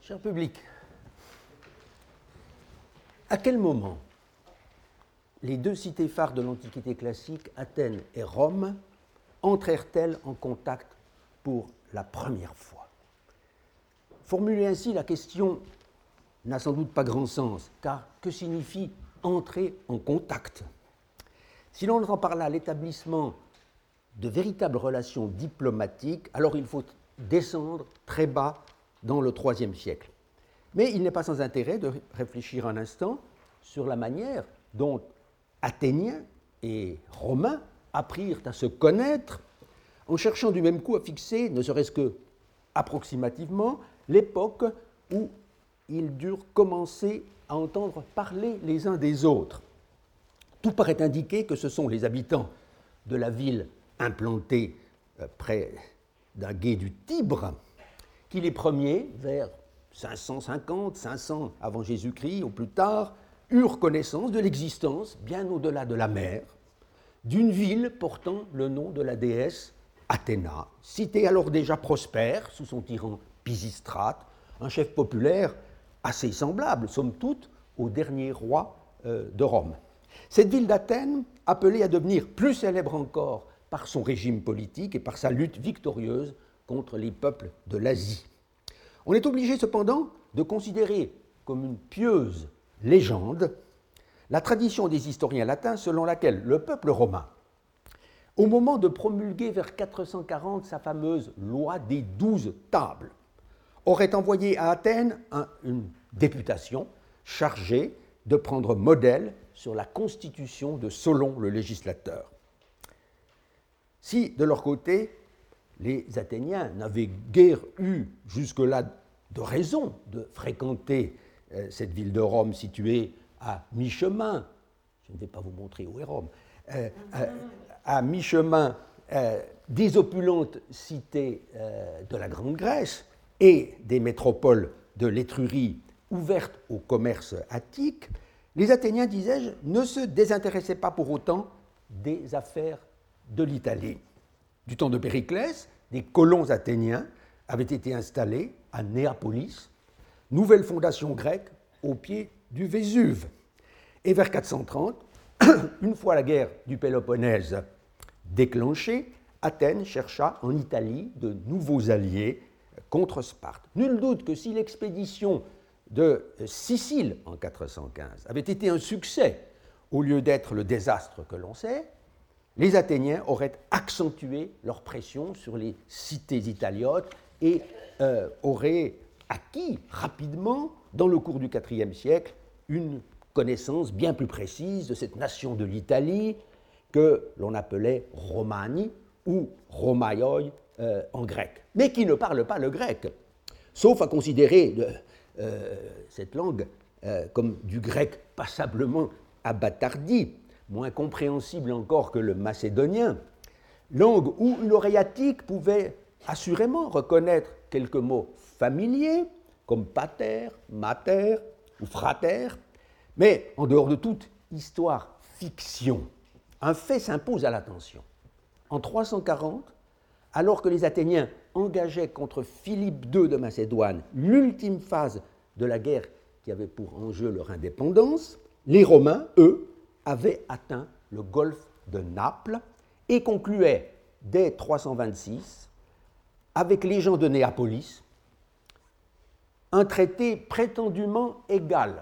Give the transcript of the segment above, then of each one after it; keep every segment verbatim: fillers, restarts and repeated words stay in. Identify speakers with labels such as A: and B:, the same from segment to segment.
A: Cher public, à quel moment les deux cités phares de l'Antiquité classique, Athènes et Rome, entrèrent-elles en contact pour la première fois? Formuler ainsi la question n'a sans doute pas grand sens, car que signifie entrer en contact? Si l'on entend par là l'établissement de véritables relations diplomatiques, alors il faut descendre très bas dans le troisième siècle. Mais il n'est pas sans intérêt de réfléchir un instant sur la manière dont Athéniens et Romains apprirent à se connaître en cherchant du même coup à fixer, ne serait-ce que approximativement, l'époque où ils durent commencer à entendre parler les uns des autres. Tout paraît indiquer que ce sont les habitants de la ville implantée près d'un gué du Tibre qui, les premiers, vers cinq cent cinquante, cinq cents avant Jésus-Christ ou plus tard, eurent connaissance de l'existence, bien au-delà de la mer, d'une ville portant le nom de la déesse Athéna, cité alors déjà prospère sous son tyran Pisistrate, un chef populaire assez semblable, somme toute, au dernier roi euh, de Rome. Cette ville d'Athènes, appelée à devenir plus célèbre encore par son régime politique et par sa lutte victorieuse contre les peuples de l'Asie. On est obligé cependant de considérer comme une pieuse légende la tradition des historiens latins selon laquelle le peuple romain, au moment de promulguer vers quatre cent quarante sa fameuse loi des douze tables, aurait envoyé à Athènes un, une députation chargée de prendre modèle sur la constitution de Solon le législateur. Si, de leur côté, les Athéniens n'avaient guère eu jusque-là de raison de fréquenter euh, cette ville de Rome située à mi-chemin, je ne vais pas vous montrer où est Rome, euh, euh, à mi-chemin euh, des opulentes cités euh, de la Grande Grèce et des métropoles de l'Étrurie ouvertes au commerce attique, les Athéniens, disais-je, ne se désintéressaient pas pour autant des affaires de l'Italie. Du temps de Périclès, des colons athéniens avaient été installés à Néapolis, nouvelle fondation grecque au pied du Vésuve. Et vers quatre cent trente, une fois la guerre du Péloponnèse déclenchée, Athènes chercha en Italie de nouveaux alliés contre Sparte. Nul doute que si l'expédition de Sicile en quatre cent quinze avait été un succès au lieu d'être le désastre que l'on sait, les Athéniens auraient accentué leur pression sur les cités italiotes et euh, auraient acquis rapidement, dans le cours du quatrième siècle, une connaissance bien plus précise de cette nation de l'Italie que l'on appelait Romani ou Romaioi euh, en grec, mais qui ne parle pas le grec, sauf à considérer de, euh, cette langue euh, comme du grec passablement abattardi, moins compréhensible encore que le macédonien, langue où une oreillattique pouvait assurément reconnaître quelques mots familiers, comme pater, mater ou frater, mais en dehors de toute histoire fiction, un fait s'impose à l'attention. En trois cent quarante, alors que les Athéniens engageaient contre Philippe deux de Macédoine l'ultime phase de la guerre qui avait pour enjeu leur indépendance, les Romains, eux, avaient atteint le golfe de Naples et concluaient dès trois cent vingt-six, avec les gens de Néapolis, un traité prétendument égal,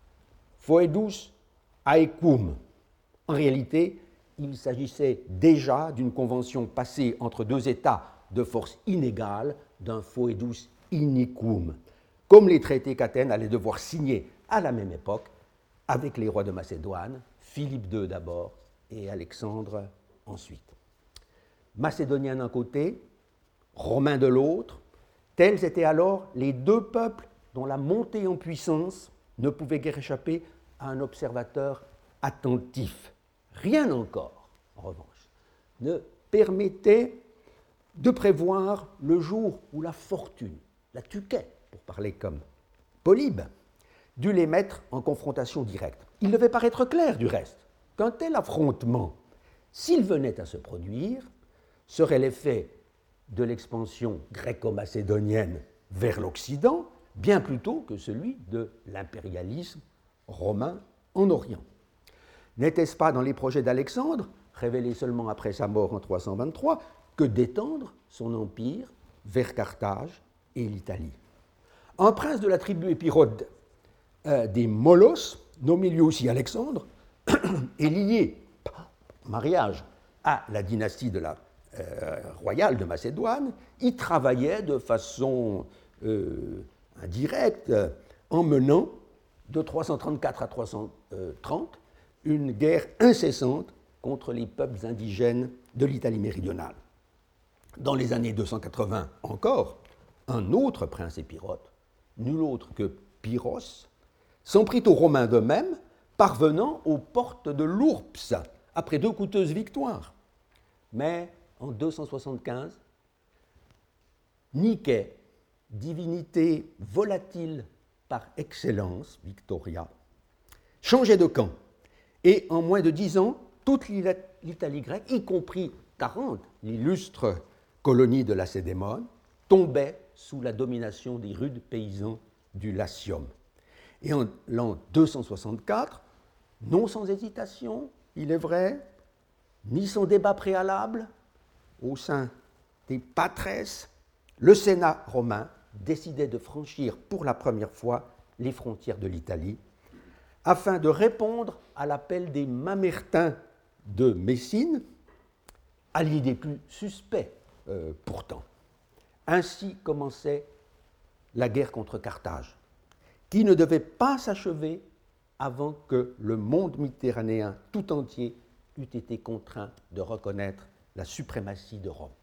A: foedus aequum. En réalité, il s'agissait déjà d'une convention passée entre deux États de force inégale, d'un foedus iniquum, comme les traités qu'Athènes allait devoir signer à la même époque avec les rois de Macédoine, Philippe deux d'abord et Alexandre ensuite. Macédoniens d'un côté, Romains de l'autre, tels étaient alors les deux peuples dont la montée en puissance ne pouvait guère échapper à un observateur attentif. Rien encore, en revanche, ne permettait de prévoir le jour où la fortune, la tuquet, pour parler comme Polybe, dut les mettre en confrontation directe. Il devait paraître clair, du reste, qu'un tel affrontement, s'il venait à se produire, serait l'effet de l'expansion gréco-macédonienne vers l'Occident, bien plus tôt que celui de l'impérialisme romain en Orient. N'était-ce pas dans les projets d'Alexandre, révélés seulement après sa mort en trois cent vingt-trois, que d'étendre son empire vers Carthage et l'Italie? Un prince de la tribu épirote euh, des Molos, nommé lui aussi Alexandre, est lié par mariage à la dynastie de la, euh, royale de Macédoine. Il travaillait de façon euh, indirecte euh, en menant de trois cent trente-quatre à trois cent trente une guerre incessante contre les peuples indigènes de l'Italie méridionale. Dans les années deux cent quatre-vingts encore, un autre prince épirote, nul autre que Pyrrhos, s'en prit aux Romains d'eux-mêmes, parvenant aux portes de l'Ourps, après deux coûteuses victoires. Mais en deux cent soixante-quinze, Niké, divinité volatile par excellence, Victoria, changeait de camp. Et en moins de dix ans, toute l'Italie grecque, y compris Tarente, l'illustre colonie de Lacédémone, tombait sous la domination des rudes paysans du Latium. Et en l'an deux cent soixante-quatre, non sans hésitation, il est vrai, ni sans débat préalable, au sein des patres, le Sénat romain décidait de franchir pour la première fois les frontières de l'Italie afin de répondre à l'appel des Mamertins de Messine, alliés des plus suspects euh, pourtant. Ainsi commençait la guerre contre Carthage, qui ne devait pas s'achever avant que le monde méditerranéen tout entier eût été contraint de reconnaître la suprématie de Rome.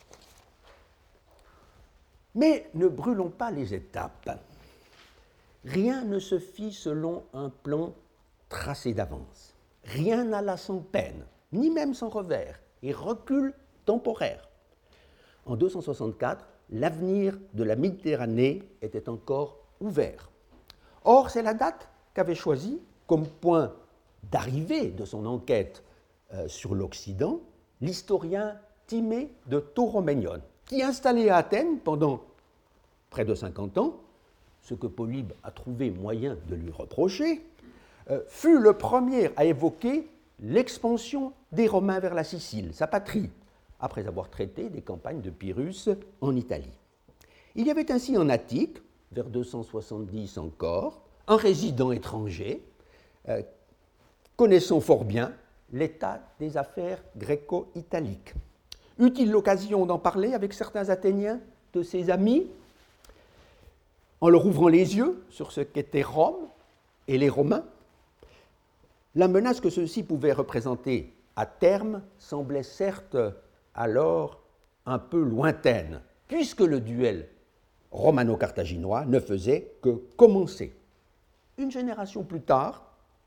A: Mais ne brûlons pas les étapes. Rien ne se fit selon un plan tracé d'avance. Rien n'alla sans peine, ni même sans revers, et recul temporaire. En deux cent soixante-quatre, l'avenir de la Méditerranée était encore ouvert. Or, c'est la date qu'avait choisie comme point d'arrivée de son enquête euh, sur l'Occident l'historien Timée de Tauromenion, qui, installé à Athènes pendant près de cinquante ans, ce que Polybe a trouvé moyen de lui reprocher, euh, fut le premier à évoquer l'expansion des Romains vers la Sicile, sa patrie, après avoir traité des campagnes de Pyrrhus en Italie. Il y avait ainsi en Attique, vers deux cent soixante-dix encore, un résident étranger, euh, connaissant fort bien l'état des affaires gréco-italiques. Eut-il l'occasion d'en parler avec certains Athéniens de ses amis, en leur ouvrant les yeux sur ce qu'était Rome et les Romains? La menace que ceux-ci pouvaient représenter à terme semblait certes alors un peu lointaine, puisque le duel romano-carthaginois ne faisait que commencer. Une génération plus tard,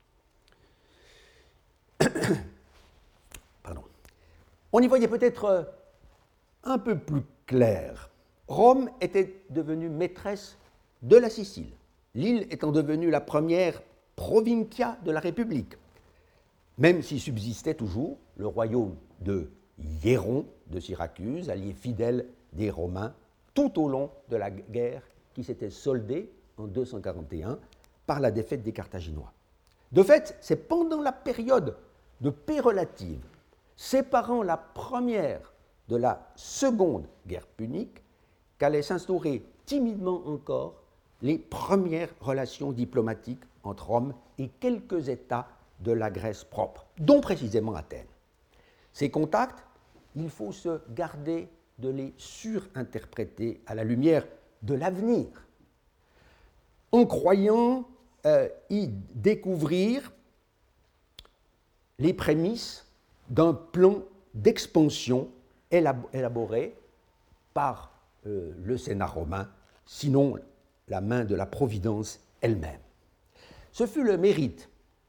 A: pardon, on y voyait peut-être un peu plus clair. Rome était devenue maîtresse de la Sicile, l'île étant devenue la première provincia de la République, même si subsistait toujours le royaume de Hiéron de Syracuse, allié fidèle des Romains, tout au long de la guerre qui s'était soldée en deux cent quarante et un par la défaite des Carthaginois. De fait, c'est pendant la période de paix relative, séparant la première de la seconde guerre punique, qu'allaient s'instaurer timidement encore les premières relations diplomatiques entre Rome et quelques États de la Grèce propre, dont précisément Athènes. Ces contacts, il faut se garder de les surinterpréter à la lumière de l'avenir, en croyant euh, y découvrir les prémices d'un plan d'expansion élaboré par euh, le Sénat romain, sinon la main de la Providence elle-même. Ce fut le mérite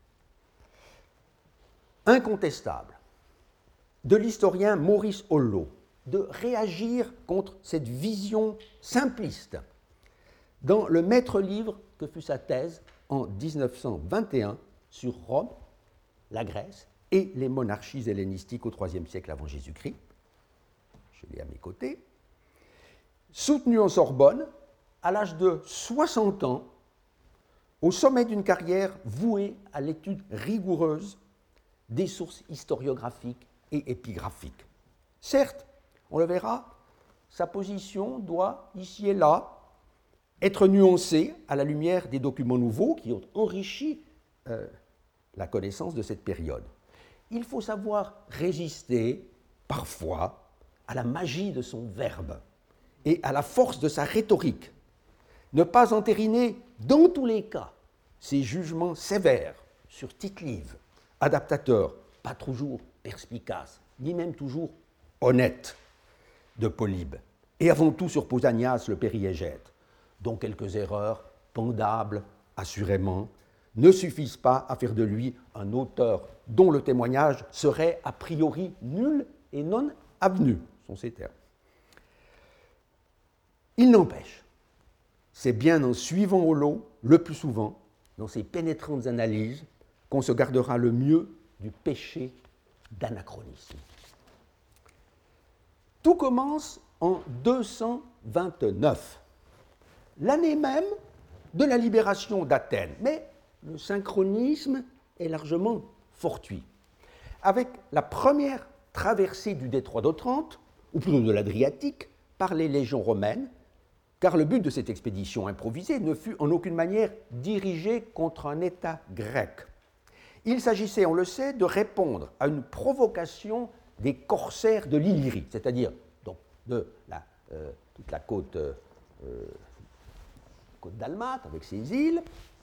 A: incontestable de l'historien Maurice Holleaux de réagir contre cette vision simpliste dans le maître-livre que fut sa thèse en dix-neuf cent vingt et un sur Rome, la Grèce et les monarchies hellénistiques au troisième siècle avant Jésus-Christ. Je l'ai à mes côtés. Soutenu en Sorbonne à l'âge de soixante ans, au sommet d'une carrière vouée à l'étude rigoureuse des sources historiographiques et épigraphiques. Certes, on le verra, sa position doit, ici et là, être nuancée à la lumière des documents nouveaux qui ont enrichi euh, la connaissance de cette période. Il faut savoir résister, parfois, à la magie de son verbe et à la force de sa rhétorique. Ne pas entériner, dans tous les cas, ses jugements sévères sur Tite-Live, adaptateur, pas toujours perspicace, ni même toujours honnête, de Polybe, et avant tout sur Pausanias le périégète, dont quelques erreurs, pendables assurément, ne suffisent pas à faire de lui un auteur dont le témoignage serait a priori nul et non avenu, sont ces termes. Il n'empêche, c'est bien en suivant Hollot, le plus souvent, dans ses pénétrantes analyses, qu'on se gardera le mieux du péché d'anachronisme. Tout commence en deux cent vingt-neuf, l'année même de la libération d'Athènes, mais le synchronisme est largement fortuit. Avec la première traversée du détroit d'Otrante, ou plutôt de l'Adriatique, par les légions romaines, car le but de cette expédition improvisée ne fut en aucune manière dirigé contre un État grec. Il s'agissait, on le sait, de répondre à une provocation des corsaires de l'Illyrie, c'est-à-dire donc, de la, euh, toute la côte, euh, côte dalmate avec ses îles,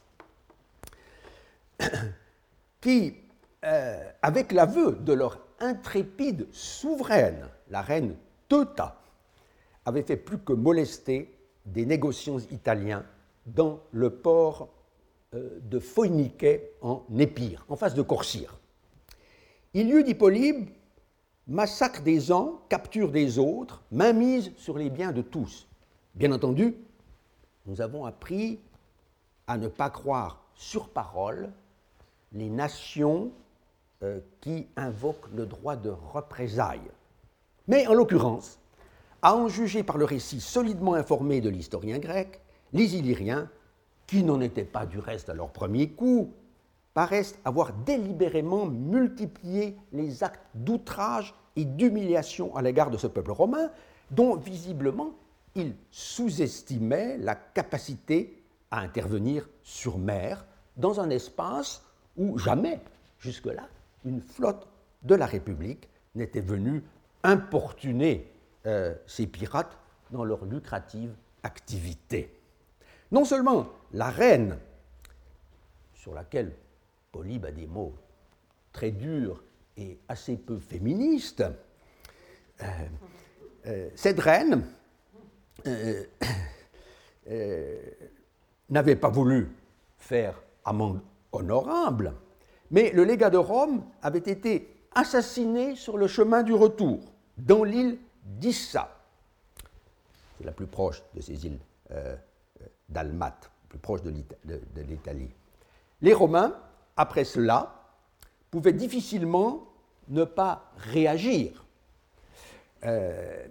A: qui, euh, avec l'aveu de leur intrépide souveraine, la reine Teuta, avaient fait plus que molester des négociants italiens dans le port euh, de Phoinike en Épire, en face de Corcyre. Il y eut, dit Polybe, massacre des uns, capture des autres, mainmise sur les biens de tous. Bien entendu, nous avons appris à ne pas croire sur parole les nations euh, qui invoquent le droit de représailles. Mais en l'occurrence, à en juger par le récit solidement informé de l'historien grec, les Illyriens, qui n'en étaient pas du reste à leur premier coup, paraissent avoir délibérément multiplié les actes d'outrage et d'humiliation à l'égard de ce peuple romain, dont visiblement ils sous-estimaient la capacité à intervenir sur mer dans un espace où jamais, jusque-là, une flotte de la République n'était venue importuner euh, ces pirates dans leur lucrative activité. Non seulement la reine, sur laquelle Polybe a des mots très durs et assez peu féministes, euh, euh, cette reine euh, euh, n'avait pas voulu faire amende honorable, mais le légat de Rome avait été assassiné sur le chemin du retour, dans l'île d'Issa. C'est la plus proche de ces îles euh, dalmates, plus proche de l'Italie. Les Romains, après cela, pouvaient difficilement ne pas réagir. Euh,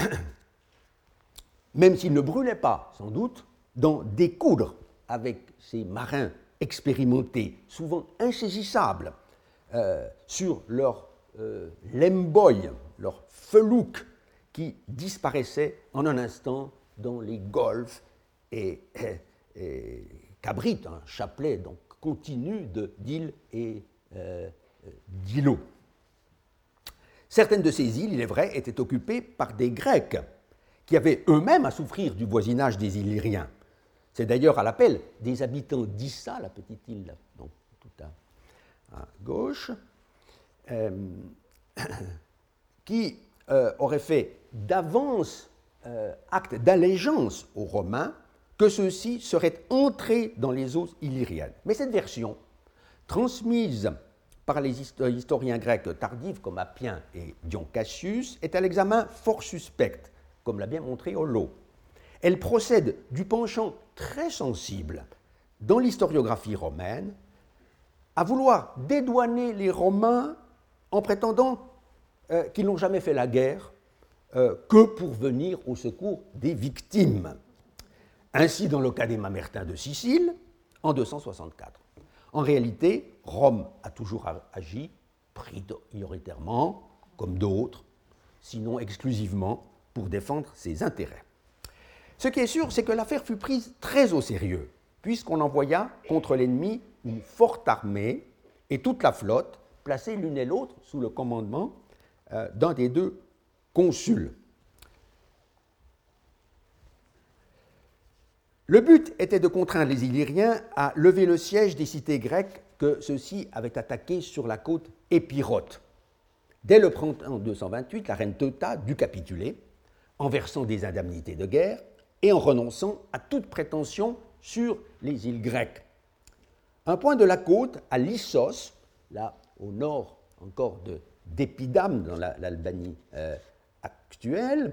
A: même s'ils ne brûlaient pas, sans doute, d'en découdre avec ces marins expérimentés, souvent insaisissables, euh, sur leur euh, lemboy, leur felouk, qui disparaissait en un instant dans les golfes et, et, et qu'abrite un chapelet donc, continu d'îles et euh, d'îlots. Certaines de ces îles, il est vrai, étaient occupées par des Grecs qui avaient eux-mêmes à souffrir du voisinage des Illyriens. C'est d'ailleurs à l'appel des habitants d'Issa, la petite île, donc tout à, à gauche, euh, qui euh, auraient fait d'avance euh, acte d'allégeance aux Romains, que ceux-ci seraient entrés dans les eaux illyriennes. Mais cette version, transmise par les historiens grecs tardifs comme Appien et Dion Cassius, est à l'examen fort suspecte, comme l'a bien montré Hollot. Elle procède du penchant très sensible dans l'historiographie romaine à vouloir dédouaner les Romains en prétendant euh, qu'ils n'ont jamais fait la guerre euh, que pour venir au secours des victimes. Ainsi dans le cas des Mamertins de Sicile, en deux cent soixante-quatre. En réalité, Rome a toujours agi prioritairement, comme d'autres, sinon exclusivement, pour défendre ses intérêts. Ce qui est sûr, c'est que l'affaire fut prise très au sérieux, puisqu'on envoya contre l'ennemi une forte armée et toute la flotte, placée l'une et l'autre sous le commandement euh, d'un des deux consuls. Le but était de contraindre les Illyriens à lever le siège des cités grecques que ceux-ci avaient attaquées sur la côte épirote. Dès le printemps deux cent vingt-huit, la reine Teuta dut capituler en versant des indemnités de guerre et en renonçant à toute prétention sur les îles grecques. Un point de la côte, à Lissos, là au nord encore de, d'Épidame, dans la, l'Albanie euh, actuelle,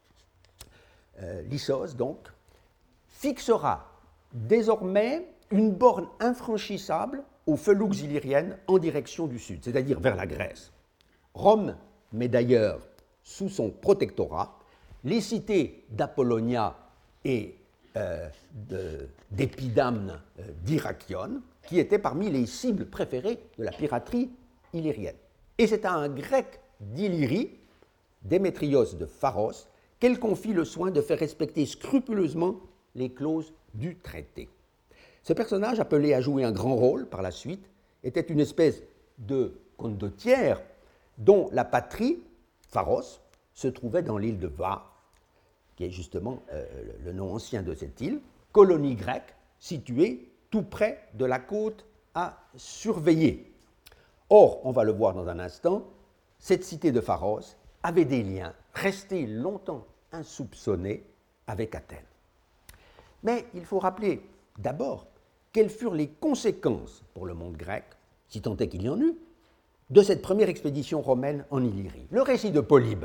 A: euh, Lissos donc, fixera désormais une borne infranchissable aux felouques illyriennes en direction du sud, c'est-à-dire vers la Grèce. Rome met d'ailleurs sous son protectorat les cités d'Apollonia et euh, de, d'Épidamne euh, d'Irakion, qui étaient parmi les cibles préférées de la piraterie illyrienne. Et c'est à un grec d'Illyrie, Démétrios de Pharos, qu'elle confie le soin de faire respecter scrupuleusement les clauses du traité. Ce personnage, appelé à jouer un grand rôle par la suite, était une espèce de condottière dont la patrie, Pharos, se trouvait dans l'île de Va, qui est justement euh, le nom ancien de cette île, colonie grecque située tout près de la côte à surveiller. Or, on va le voir dans un instant, cette cité de Pharos avait des liens restés longtemps insoupçonnés avec Athènes. Mais il faut rappeler d'abord quelles furent les conséquences pour le monde grec, si tant est qu'il y en eut, de cette première expédition romaine en Illyrie. Le récit de Polybe,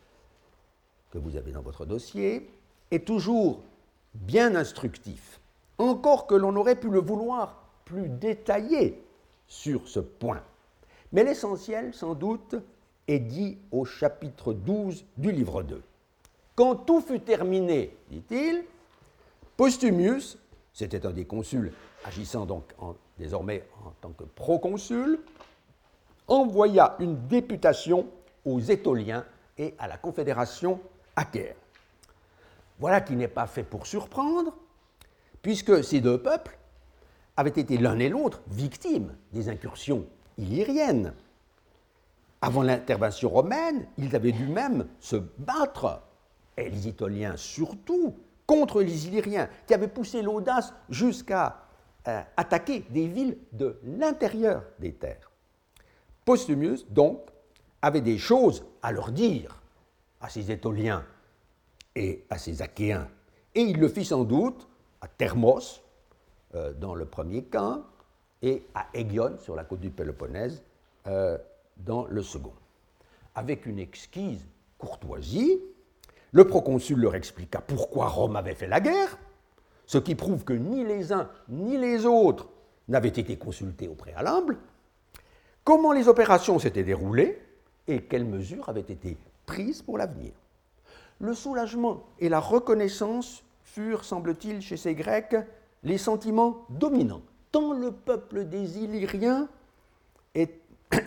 A: que vous avez dans votre dossier, est toujours bien instructif, encore que l'on aurait pu le vouloir plus détaillé sur ce point. Mais l'essentiel, sans doute, est dit au chapitre douze du livre deux. Quand tout fut terminé, dit-il, Postumius, c'était un des consuls agissant donc en, désormais en tant que proconsul, envoya une députation aux Étoliens et à la confédération achéenne. Voilà qui n'est pas fait pour surprendre, puisque ces deux peuples avaient été l'un et l'autre victimes des incursions illyriennes. Avant l'intervention romaine, ils avaient dû même se battre, et les Étoliens surtout, contre les Illyriens, qui avaient poussé l'audace jusqu'à euh, attaquer des villes de l'intérieur des terres. Postumius, donc, avait des choses à leur dire à ces Étoliens et à ces Achéens, et il le fit sans doute à Thermos, euh, dans le premier cas, et à Aigion, sur la côte du Péloponnèse, euh, dans le second. Avec une exquise courtoisie, le proconsul leur expliqua pourquoi Rome avait fait la guerre, ce qui prouve que ni les uns ni les autres n'avaient été consultés au préalable, comment les opérations s'étaient déroulées et quelles mesures avaient été prises pour l'avenir. Le soulagement et la reconnaissance furent, semble-t-il, chez ces Grecs, les sentiments dominants, tant le peuple des Illyriens est...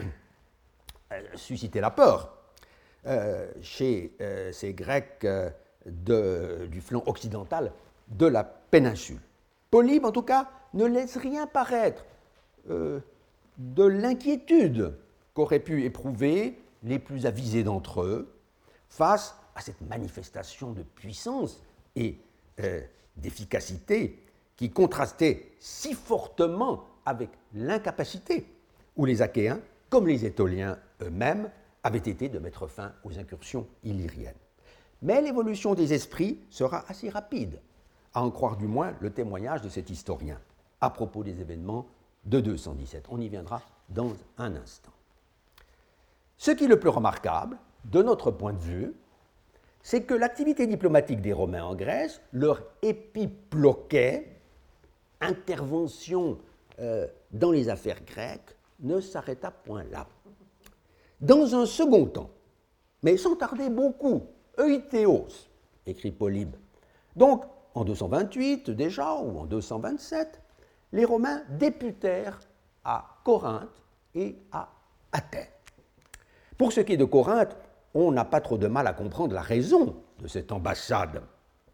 A: suscitait la peur. Euh, chez euh, ces Grecs euh, de, du flanc occidental de la péninsule. Polybe, en tout cas, ne laisse rien paraître euh, de l'inquiétude qu'auraient pu éprouver les plus avisés d'entre eux face à cette manifestation de puissance et euh, d'efficacité qui contrastait si fortement avec l'incapacité où les Achéens, comme les Étoliens eux-mêmes, avait été de mettre fin aux incursions illyriennes. Mais l'évolution des esprits sera assez rapide, à en croire du moins le témoignage de cet historien, à propos des événements de deux cent dix-sept. On y viendra dans un instant. Ce qui est le plus remarquable, de notre point de vue, c'est que l'activité diplomatique des Romains en Grèce, leur épiploquet, intervention euh, dans les affaires grecques, ne s'arrêta point là. Dans un second temps, mais sans tarder beaucoup, Euithéos, écrit Polybe, donc en deux cent vingt-huit déjà, ou en deux cent vingt-sept, les Romains députèrent à Corinthe et à Athènes. Pour ce qui est de Corinthe, on n'a pas trop de mal à comprendre la raison de cette ambassade.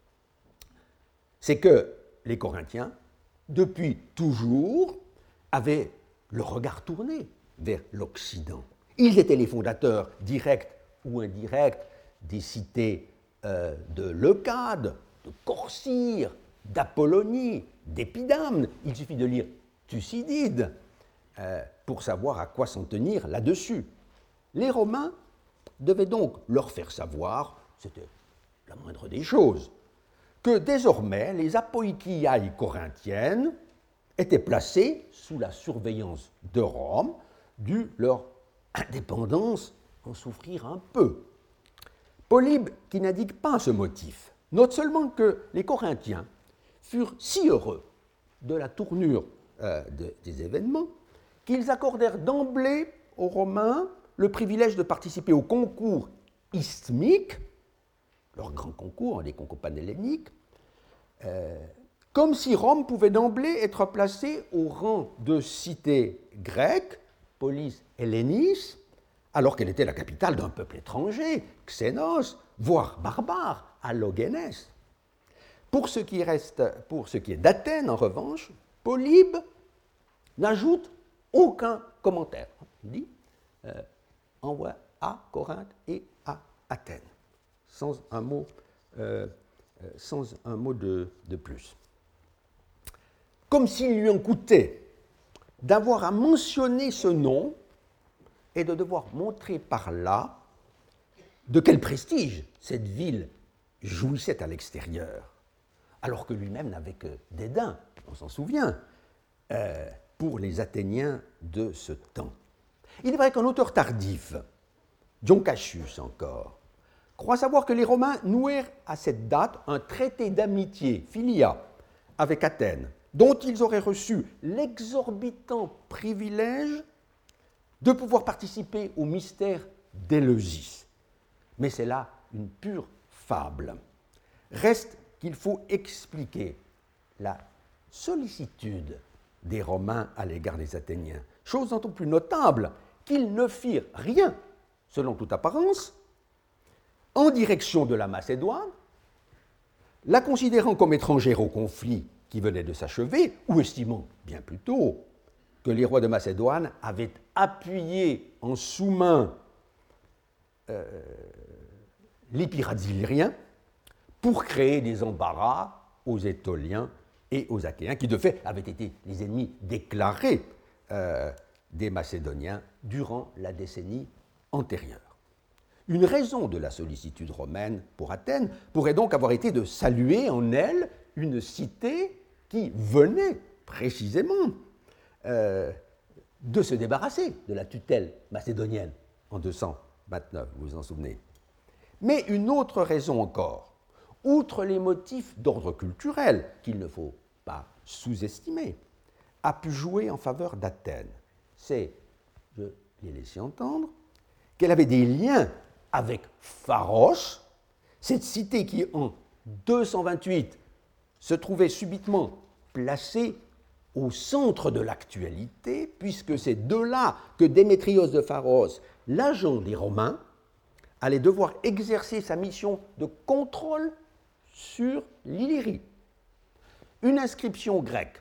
A: C'est que les Corinthiens, depuis toujours, avaient le regard tourné vers l'Occident. Ils étaient les fondateurs directs ou indirects des cités euh, de Leucade, de Corcyre, d'Apollonie, d'Épidamne. Il suffit de lire Thucydide euh, pour savoir à quoi s'en tenir là-dessus. Les Romains devaient donc leur faire savoir, c'était la moindre des choses, que désormais les apoikiai corinthiennes étaient placées sous la surveillance de Rome, dû leur indépendance en souffrir un peu. Polybe, qui n'indique pas ce motif, note seulement que les Corinthiens furent si heureux de la tournure euh, de, des événements qu'ils accordèrent d'emblée aux Romains le privilège de participer au concours isthmique, leur grand concours, les concours panhelléniques, euh, comme si Rome pouvait d'emblée être placée au rang de cité grecque, polis hellénis, alors qu'elle était la capitale d'un peuple étranger, Xénos, voire barbare, Allogénès. Pour ce qui reste, pour ce qui est d'Athènes, en revanche, Polybe n'ajoute aucun commentaire. Il dit euh, envoie à Corinthe et à Athènes, sans un mot, euh, sans un mot de, de plus. Comme s'il lui en coûtait d'avoir à mentionner ce nom et de devoir montrer par là de quel prestige cette ville jouissait à l'extérieur, alors que lui-même n'avait que dédain, on s'en souvient, euh, pour les Athéniens de ce temps. Il est vrai qu'un auteur tardif, Dion Cassius encore, croit savoir que les Romains nouèrent à cette date un traité d'amitié, philia, avec Athènes, dont ils auraient reçu l'exorbitant privilège de pouvoir participer au mystère d'Éleusis. Mais c'est là une pure fable. Reste qu'il faut expliquer la sollicitude des Romains à l'égard des Athéniens, chose d'autant plus notable qu'ils ne firent rien, selon toute apparence, en direction de la Macédoine, la considérant comme étrangère au conflit qui venait de s'achever, ou estimant bien plus tôt que les rois de Macédoine avaient appuyé en sous-main euh, les pirates illyriens pour créer des embarras aux Étoliens et aux Achéens, qui de fait avaient été les ennemis déclarés euh, des Macédoniens durant la décennie antérieure. Une raison de la sollicitude romaine pour Athènes pourrait donc avoir été de saluer en elle une cité qui venait précisément euh, de se débarrasser de la tutelle macédonienne en deux cent vingt-neuf, vous vous en souvenez. Mais une autre raison encore, outre les motifs d'ordre culturel qu'il ne faut pas sous-estimer, a pu jouer en faveur d'Athènes. C'est, je l'ai laissé entendre, qu'elle avait des liens avec Pharos, cette cité qui, en deux cent vingt-huit, se trouvait subitement placée au centre de l'actualité, puisque c'est de là que Démétrios de Pharos, l'agent des Romains, allait devoir exercer sa mission de contrôle sur l'Illyrie. Une inscription grecque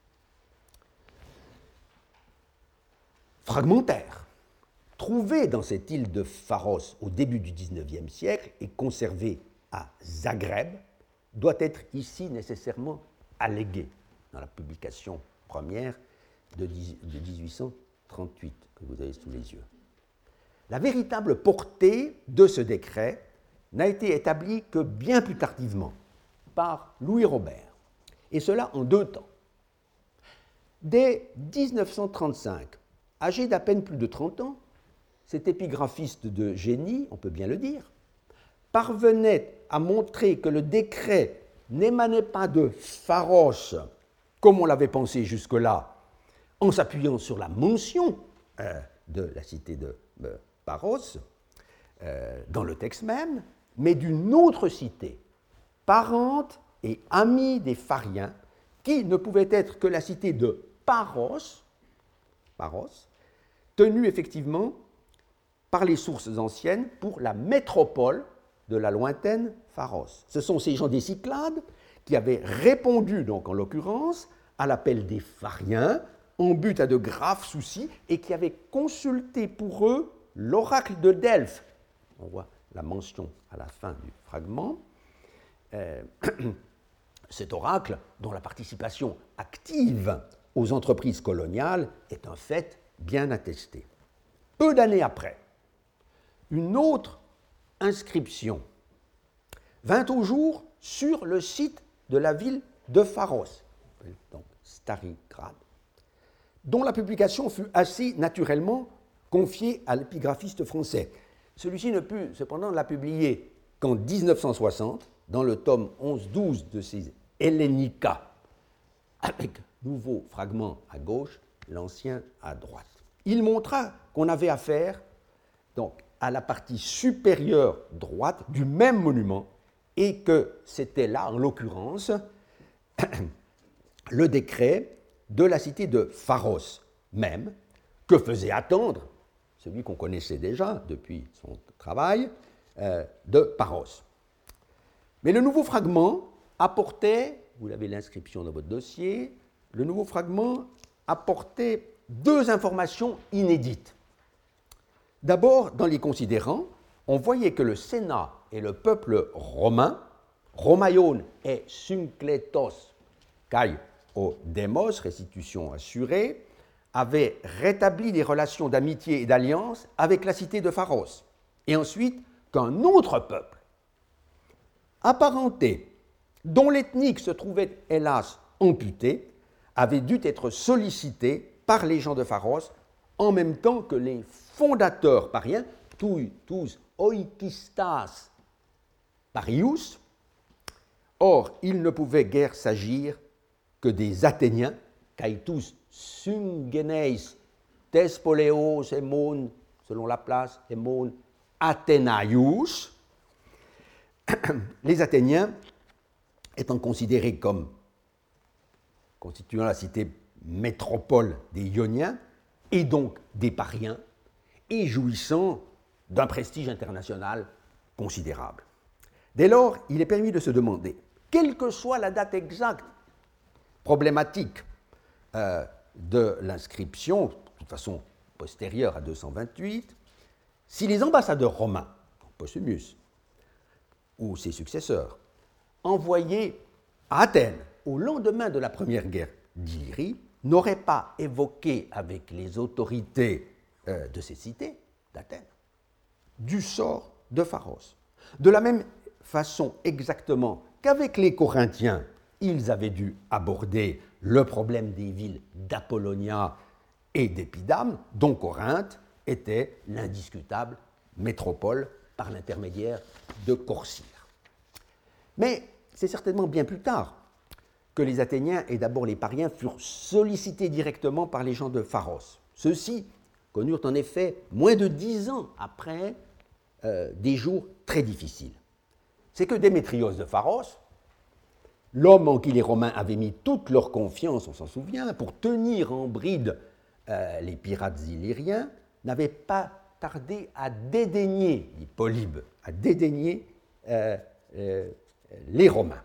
A: fragmentaire, trouvée dans cette île de Pharos au début du dix-neuvième siècle et conservée à Zagreb, doit être ici nécessairement alléguée dans la publication première de dix-huit cent trente-huit que vous avez sous les yeux. La véritable portée de ce décret n'a été établie que bien plus tardivement par Louis Robert, et cela en deux temps. Dès dix-neuf cent trente-cinq, âgé d'à peine plus de trente ans, cet épigraphiste de génie, on peut bien le dire, parvenait à montrer que le décret n'émanait pas de Pharos, comme on l'avait pensé jusque-là, en s'appuyant sur la mention euh, de la cité de euh, Paros euh, dans le texte même, mais d'une autre cité, parente et ami des Phariens, qui ne pouvait être que la cité de Paros, Paros, tenue effectivement par les sources anciennes pour la métropole de la lointaine Pharos. Ce sont ces gens des Cyclades qui avaient répondu, donc en l'occurrence, à l'appel des Phariens en but à de graves soucis et qui avaient consulté pour eux l'oracle de Delphes. On voit la mention à la fin du fragment. Euh, cet oracle, dont la participation active aux entreprises coloniales est un fait bien attesté. Peu d'années après, une autre inscription vint au jour sur le site de la ville de Pharos, donc Starigrad, dont la publication fut assez naturellement confiée à l'épigraphiste français. Celui-ci ne put cependant la publier qu'en dix-neuf cent soixante, dans le tome onze douze de ses Hellenica, avec nouveau fragment à gauche, l'ancien à droite. Il montra qu'on avait affaire donc, à la partie supérieure droite du même monument et que c'était là, en l'occurrence, le décret de la cité de Pharos même, que faisait attendre celui qu'on connaissait déjà depuis son travail, euh, de Paros. Mais le nouveau fragment apportait, vous avez l'inscription dans votre dossier, le nouveau fragment apportait deux informations inédites. D'abord, dans les considérants, on voyait que le Sénat et le peuple romain, Romaion et Syncletos kai o Demos, restitution assurée, avaient rétabli des relations d'amitié et d'alliance avec la cité de Pharos, et ensuite qu'un autre peuple, apparenté, dont l'ethnique se trouvait hélas amputée, avait dû être sollicité par les gens de Pharos en même temps que les fondateurs pariens, tous oikistas parius. Or, il ne pouvait guère s'agir que des Athéniens, kaitus syngeneis tespoleos emon, selon la place, emon Athénaius. Les Athéniens étant considérés comme constituant la cité métropole des Ioniens, et donc des pariens, et jouissant d'un prestige international considérable. Dès lors, il est permis de se demander, quelle que soit la date exacte problématique euh, de l'inscription, de toute façon postérieure à deux cent vingt-huit, si les ambassadeurs romains, Postumius, ou ses successeurs, envoyés à Athènes au lendemain de la première guerre d'Illyrie, n'auraient pas évoqué avec les autorités euh, de ces cités, d'Athènes, du sort de Pharos. De la même façon exactement qu'avec les Corinthiens, ils avaient dû aborder le problème des villes d'Apollonia et d'Épidamne, dont Corinthe était l'indiscutable métropole par l'intermédiaire de Corcyre. Mais c'est certainement bien plus tard que les Athéniens et d'abord les pariens furent sollicités directement par les gens de Pharos. Ceux-ci connurent en effet, moins de dix ans après, euh, des jours très difficiles. C'est que Démétrios de Pharos, l'homme en qui les Romains avaient mis toute leur confiance, on s'en souvient, pour tenir en bride euh, les pirates illyriens, n'avait pas tardé à dédaigner, dit Polybe, à dédaigner euh, euh, les Romains.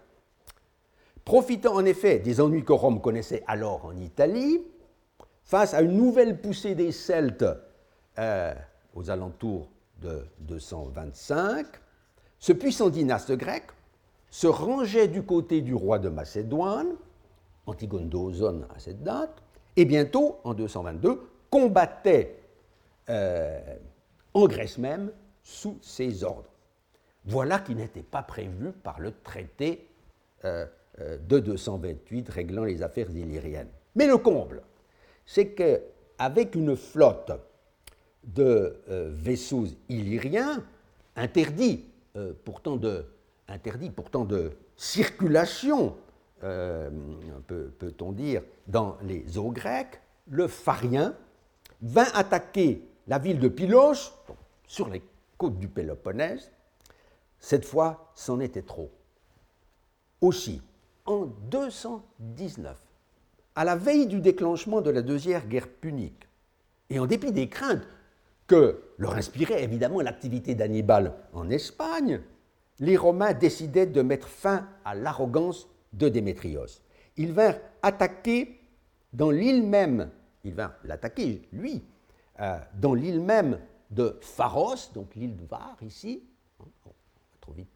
A: Profitant en effet des ennuis que Rome connaissait alors en Italie, face à une nouvelle poussée des Celtes euh, aux alentours de deux cent vingt-cinq, ce puissant dynaste grec se rangeait du côté du roi de Macédoine, Antigone d'Ozone à cette date, et bientôt, en deux cent vingt-deux, combattait euh, en Grèce même sous ses ordres. Voilà qui n'était pas prévu par le traité euh, de deux cent vingt-huit réglant les affaires illyriennes. Mais le comble, c'est qu'avec une flotte de euh, vaisseaux illyriens interdits, euh, pourtant de, interdits pourtant de circulation, euh, peut, peut-on dire, dans les eaux grecques, le Pharien vint attaquer la ville de Pylos, sur les côtes du Péloponnèse. Cette fois, c'en était trop. aussi, en deux cent dix-neuf, à la veille du déclenchement de la Deuxième Guerre punique, et en dépit des craintes que leur inspirait évidemment l'activité d'Hannibal en Espagne, les Romains décidaient de mettre fin à l'arrogance de Démétrios. Ils vinrent attaquer dans l'île même, ils vinrent l'attaquer, lui, euh, dans l'île même de Pharos, donc l'île de Var, ici. Oh, trop vite.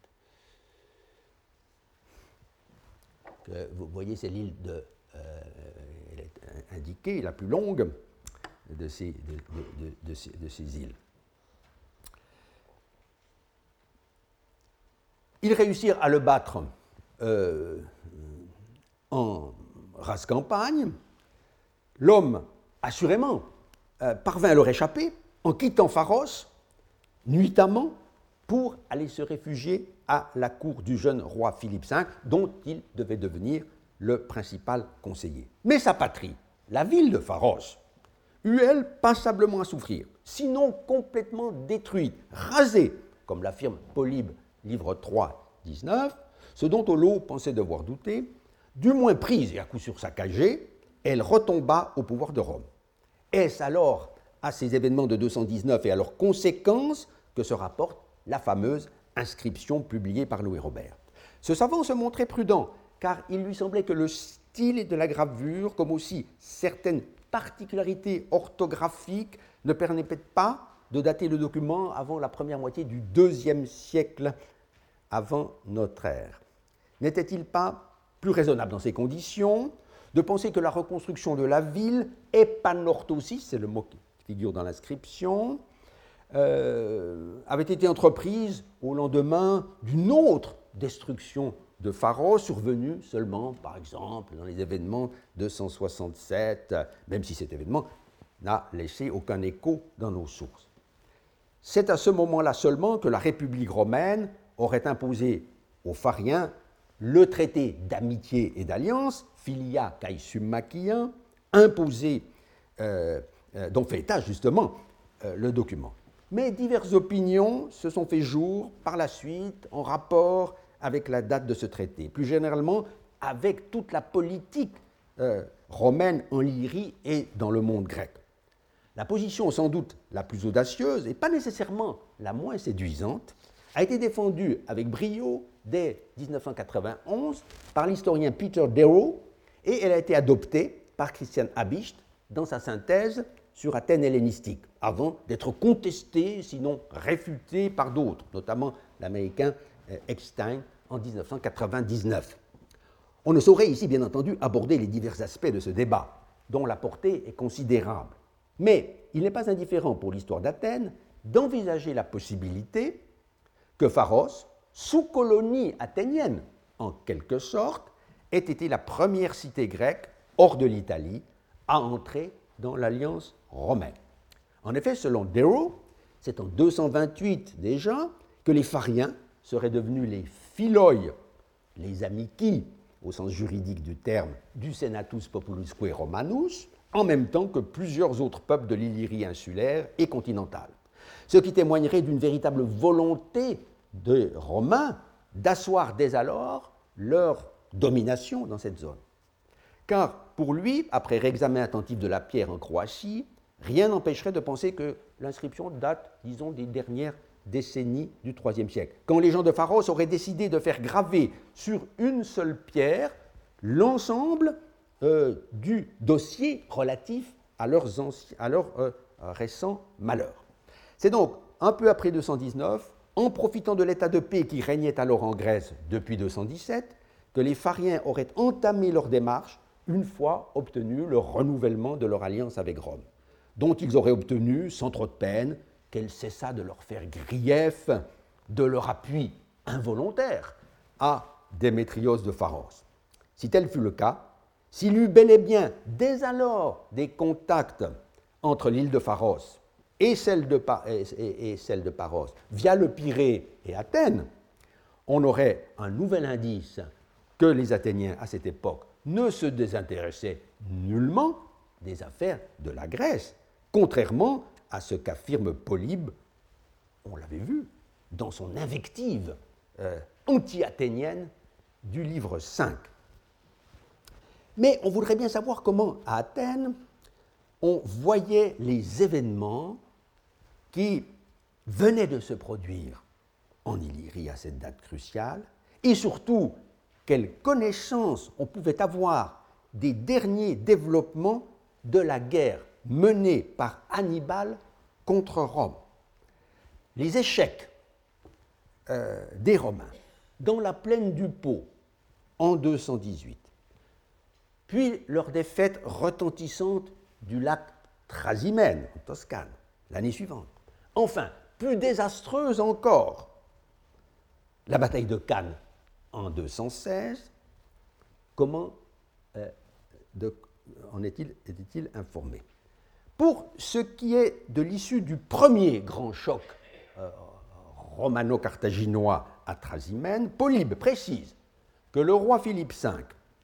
A: Que vous voyez, c'est l'île de, euh, elle est indiquée, la plus longue de ces, de, de, de, de ces, de ces îles. Ils réussirent à le battre euh, en race campagne. L'homme, assurément, euh, parvint à leur échapper en quittant Pharos, nuitamment, pour aller se réfugier à la cour du jeune roi Philippe cinq, dont il devait devenir le principal conseiller. Mais sa patrie, la ville de Pharos, eut, elle, passablement à souffrir, sinon complètement détruite, rasée, comme l'affirme Polybe, livre trois, dix-neuf, ce dont Olot pensait devoir douter, du moins prise et à coup sûr saccagée, elle retomba au pouvoir de Rome. Est-ce alors à ces événements de deux cent dix-neuf et à leurs conséquences que se rapporte la fameuse inscription publiée par Louis Robert? Ce savant se montrait prudent, car il lui semblait que le style de la gravure, comme aussi certaines particularités orthographiques, ne permettaient pas de dater le document avant la première moitié du deuxième siècle avant notre ère. N'était-il pas plus raisonnable dans ces conditions de penser que la reconstruction de la ville, épanorthosis, c'est le mot qui figure dans l'inscription, euh, avait été entreprise au lendemain d'une autre destruction de Pharos, survenue seulement, par exemple, dans les événements deux cent soixante-sept, même si cet événement n'a laissé aucun écho dans nos sources. C'est à ce moment-là seulement que la République romaine aurait imposé aux Phariens le traité d'amitié et d'alliance, Filia Kai Summachiens, imposé, euh, euh, dont fait état justement euh, le document. Mais diverses opinions se sont fait jour par la suite en rapport avec la date de ce traité, plus généralement avec toute la politique euh, romaine en Lyrie et dans le monde grec. La position sans doute la plus audacieuse, et pas nécessairement la moins séduisante, a été défendue avec brio dès dix-neuf cent quatre-vingt-onze par l'historien Peter Darrow, et elle a été adoptée par Christian Habicht dans sa synthèse sur Athènes hellénistique, avant d'être contestée, sinon réfutée par d'autres, notamment l'américain Eckstein en dix-neuf cent quatre-vingt-dix-neuf. On ne saurait ici, bien entendu, aborder les divers aspects de ce débat, dont la portée est considérable. Mais il n'est pas indifférent pour l'histoire d'Athènes d'envisager la possibilité que Pharos, sous colonie athénienne en quelque sorte, ait été la première cité grecque hors de l'Italie à entrer dans l'alliance romaine. En effet, selon Darrow, c'est en deux cent vingt-huit déjà que les Phariens seraient devenus les philoi, les amici, au sens juridique du terme, du Senatus Populusque Romanus, en même temps que plusieurs autres peuples de l'Illyrie insulaire et continentale. Ce qui témoignerait d'une véritable volonté des Romains d'asseoir dès alors leur domination dans cette zone. Car pour lui, après réexamen attentif de la pierre en Croatie, rien n'empêcherait de penser que l'inscription date, disons, des dernières décennies du troisième siècle, quand les gens de Pharos auraient décidé de faire graver sur une seule pierre l'ensemble euh, du dossier relatif à leurs, anci- à leurs euh, récents malheurs. C'est donc un peu après deux cent dix-neuf, en profitant de l'état de paix qui régnait alors en Grèce depuis deux cent dix-sept, que les Phariens auraient entamé leur démarche une fois obtenu le renouvellement de leur alliance avec Rome, dont ils auraient obtenu, sans trop de peine, qu'elle cessât de leur faire grief de leur appui involontaire à Démétrios de Pharos. Si tel fut le cas, s'il y eut bel et bien, dès alors, des contacts entre l'île de Pharos et celle de, pa- et, et, et celle de Paros via le Pirée et Athènes, on aurait un nouvel indice que les Athéniens, à cette époque, ne se désintéressaient nullement des affaires de la Grèce, contrairement à ce qu'affirme Polybe, on l'avait vu, dans son invective euh, anti-athénienne du livre cinq. Mais on voudrait bien savoir comment, à Athènes, on voyait les événements qui venaient de se produire en Illyrie à cette date cruciale, et surtout, quelle connaissance on pouvait avoir des derniers développements de la guerre menée par Hannibal contre Rome. Les échecs euh, des Romains dans la plaine du Pô en deux cent dix-huit, puis leur défaite retentissante du lac Trasimène en Toscane l'année suivante. Enfin, plus désastreuse encore, la bataille de Cannes en deux cent seize. Comment euh, de, en est-il, était-il informé? Pour ce qui est de l'issue du premier grand choc euh, romano-carthaginois à Trasimène, Polybe précise que le roi Philippe cinq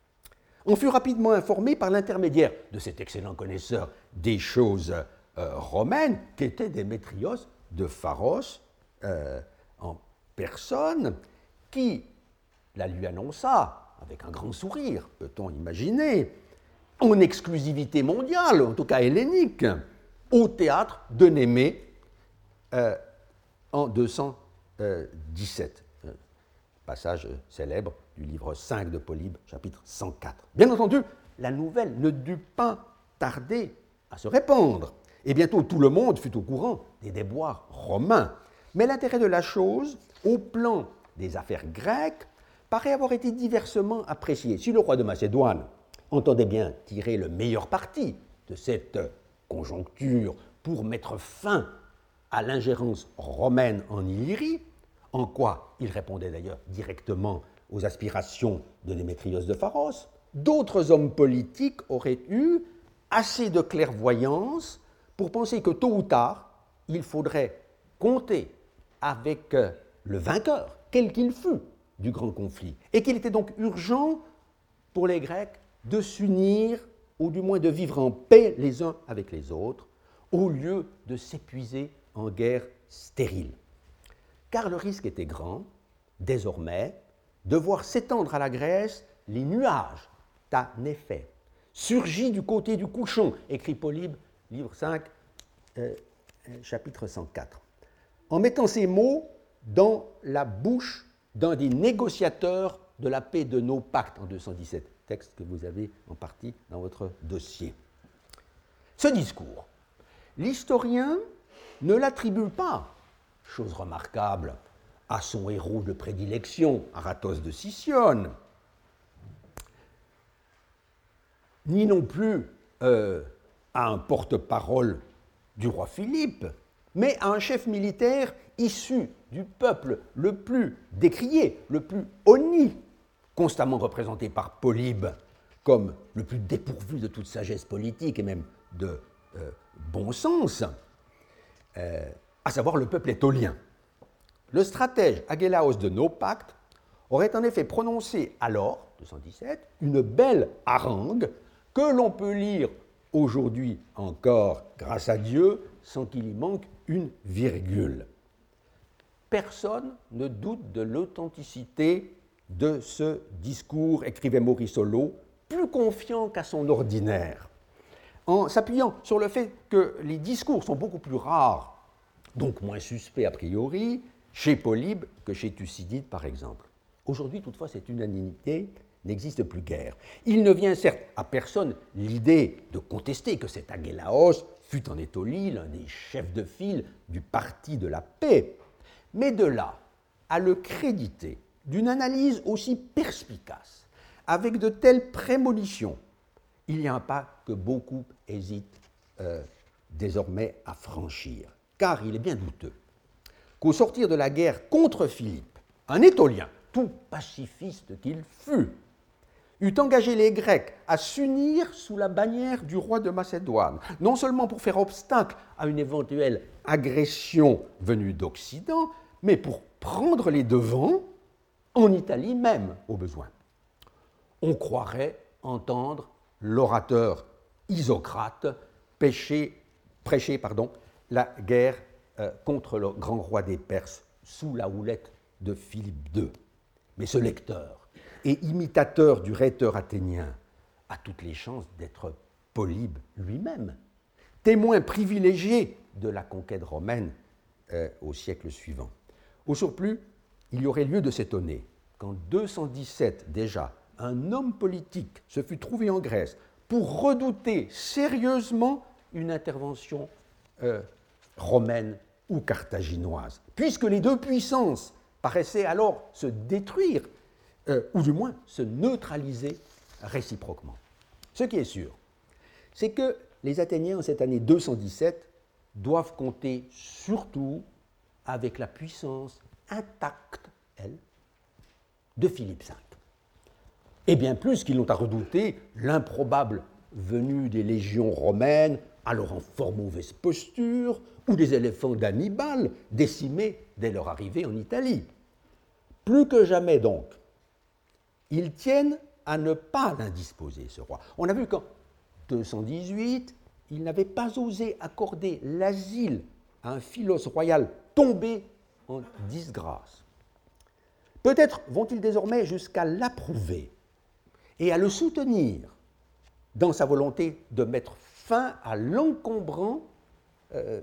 A: en fut rapidement informé par l'intermédiaire de cet excellent connaisseur des choses euh, romaines, qu'était Démétrios de Pharos euh, en personne, qui la lui annonça, avec un grand sourire, peut-on imaginer, en exclusivité mondiale, en tout cas hellénique, au théâtre de Némée euh, en deux cent dix-sept. Euh, passage célèbre du livre cinq de Polybe, chapitre cent quatre. Bien entendu, la nouvelle ne dut pas tarder à se répandre, et bientôt tout le monde fut au courant des déboires romains. Mais l'intérêt de la chose, au plan des affaires grecques, paraît avoir été diversement apprécié. Si le roi de Macédoine entendait bien tirer le meilleur parti de cette conjoncture pour mettre fin à l'ingérence romaine en Illyrie, en quoi il répondait d'ailleurs directement aux aspirations de Démétrios de Pharos, d'autres hommes politiques auraient eu assez de clairvoyance pour penser que tôt ou tard, il faudrait compter avec le vainqueur, quel qu'il fût, du grand conflit, et qu'il était donc urgent pour les Grecs de s'unir, ou du moins de vivre en paix les uns avec les autres, au lieu de s'épuiser en guerre stérile. Car le risque était grand, désormais, de voir s'étendre à la Grèce les nuages ta néphè, surgis du côté du couchon, écrit Polybe, livre cinq, euh, chapitre cent quatre. En mettant ces mots dans la bouche d'un des négociateurs de la paix de nos pactes en deux cent dix-sept, texte que vous avez en partie dans votre dossier. Ce discours, l'historien ne l'attribue pas, chose remarquable, à son héros de prédilection, Aratos de Sicyone, ni non plus euh, à un porte-parole du roi Philippe, mais à un chef militaire issu du peuple le plus décrié, le plus honni, constamment représenté par Polybe comme le plus dépourvu de toute sagesse politique et même de euh, bon sens, euh, à savoir le peuple étolien. Le stratège Agélaos de nos pactes aurait en effet prononcé alors, deux cent dix-sept, une belle harangue que l'on peut lire aujourd'hui encore, grâce à Dieu, sans qu'il y manque une virgule. Personne ne doute de l'authenticité de ce discours, écrivait Maurice Holleaux, plus confiant qu'à son ordinaire, en s'appuyant sur le fait que les discours sont beaucoup plus rares, donc moins suspects a priori, chez Polybe que chez Thucydide, par exemple. Aujourd'hui, toutefois, cette unanimité n'existe plus guère. Il ne vient certes à personne l'idée de contester que cet Agélaos fut en Étolie l'un des chefs de file du parti de la paix, mais de là à le créditer d'une analyse aussi perspicace, avec de telles prémonitions, il y a un pas que beaucoup hésitent euh, désormais à franchir, car il est bien douteux qu'au sortir de la guerre contre Philippe, un Étolien, tout pacifiste qu'il fût, eût engagé les Grecs à s'unir sous la bannière du roi de Macédoine, non seulement pour faire obstacle à une éventuelle agression venue d'Occident, mais pour prendre les devants en Italie même, au besoin. On croirait entendre l'orateur Isocrate pécher, prêcher pardon, la guerre euh, contre le grand roi des Perses sous la houlette de Philippe deux. Mais ce lecteur et imitateur du rhéteur athénien, a toutes les chances d'être Polybe lui-même, témoin privilégié de la conquête romaine euh, au siècle suivant. Au surplus, il y aurait lieu de s'étonner qu'en deux cent dix-sept déjà, un homme politique se fût trouvé en Grèce pour redouter sérieusement une intervention euh, romaine ou carthaginoise, puisque les deux puissances paraissaient alors se détruire, euh, ou du moins se neutraliser réciproquement. Ce qui est sûr, c'est que les Athéniens en cette année deux cent dix-sept doivent compter surtout avec la puissance intacte, elle, de Philippe cinq. Et bien plus qu'ils n'ont à redouter l'improbable venue des légions romaines, alors en fort mauvaise posture, ou des éléphants d'Hannibal, décimés dès leur arrivée en Italie. Plus que jamais donc, ils tiennent à ne pas l'indisposer, ce roi. On a vu qu'en deux cent dix-huit, il n'avait pas osé accorder l'asile à un philos royal tombé en disgrâce. Peut-être vont-ils désormais jusqu'à l'approuver et à le soutenir dans sa volonté de mettre fin à l'encombrant euh,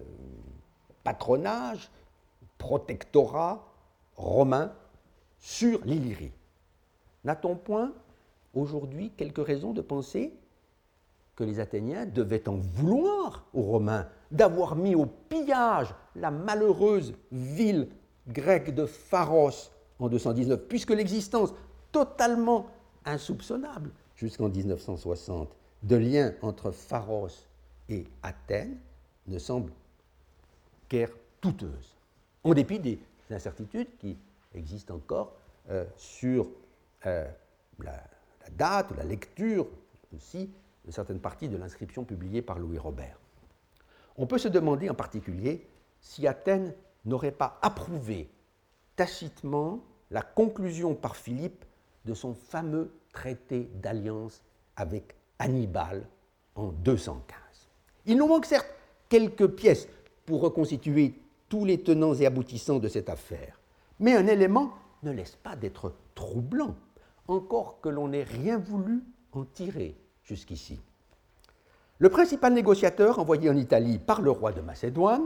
A: patronage, protectorat romain sur l'Illyrie. N'a-t-on point aujourd'hui quelques raisons de penser que les Athéniens devaient en vouloir aux Romains d'avoir mis au pillage la malheureuse ville grecque de Pharos en deux cent dix-neuf, puisque l'existence totalement insoupçonnable jusqu'en dix-neuf cent soixante de liens entre Pharos et Athènes ne semble guère douteuse, en dépit des incertitudes qui existent encore euh, sur euh, la, la date, la lecture aussi de certaines parties de l'inscription publiée par Louis Robert. On peut se demander en particulier si Athènes n'aurait pas approuvé tacitement la conclusion par Philippe de son fameux traité d'alliance avec Hannibal en deux cent quinze. Il nous manque certes quelques pièces pour reconstituer tous les tenants et aboutissants de cette affaire, mais un élément ne laisse pas d'être troublant, encore que l'on n'ait rien voulu en tirer jusqu'ici. Le principal négociateur envoyé en Italie par le roi de Macédoine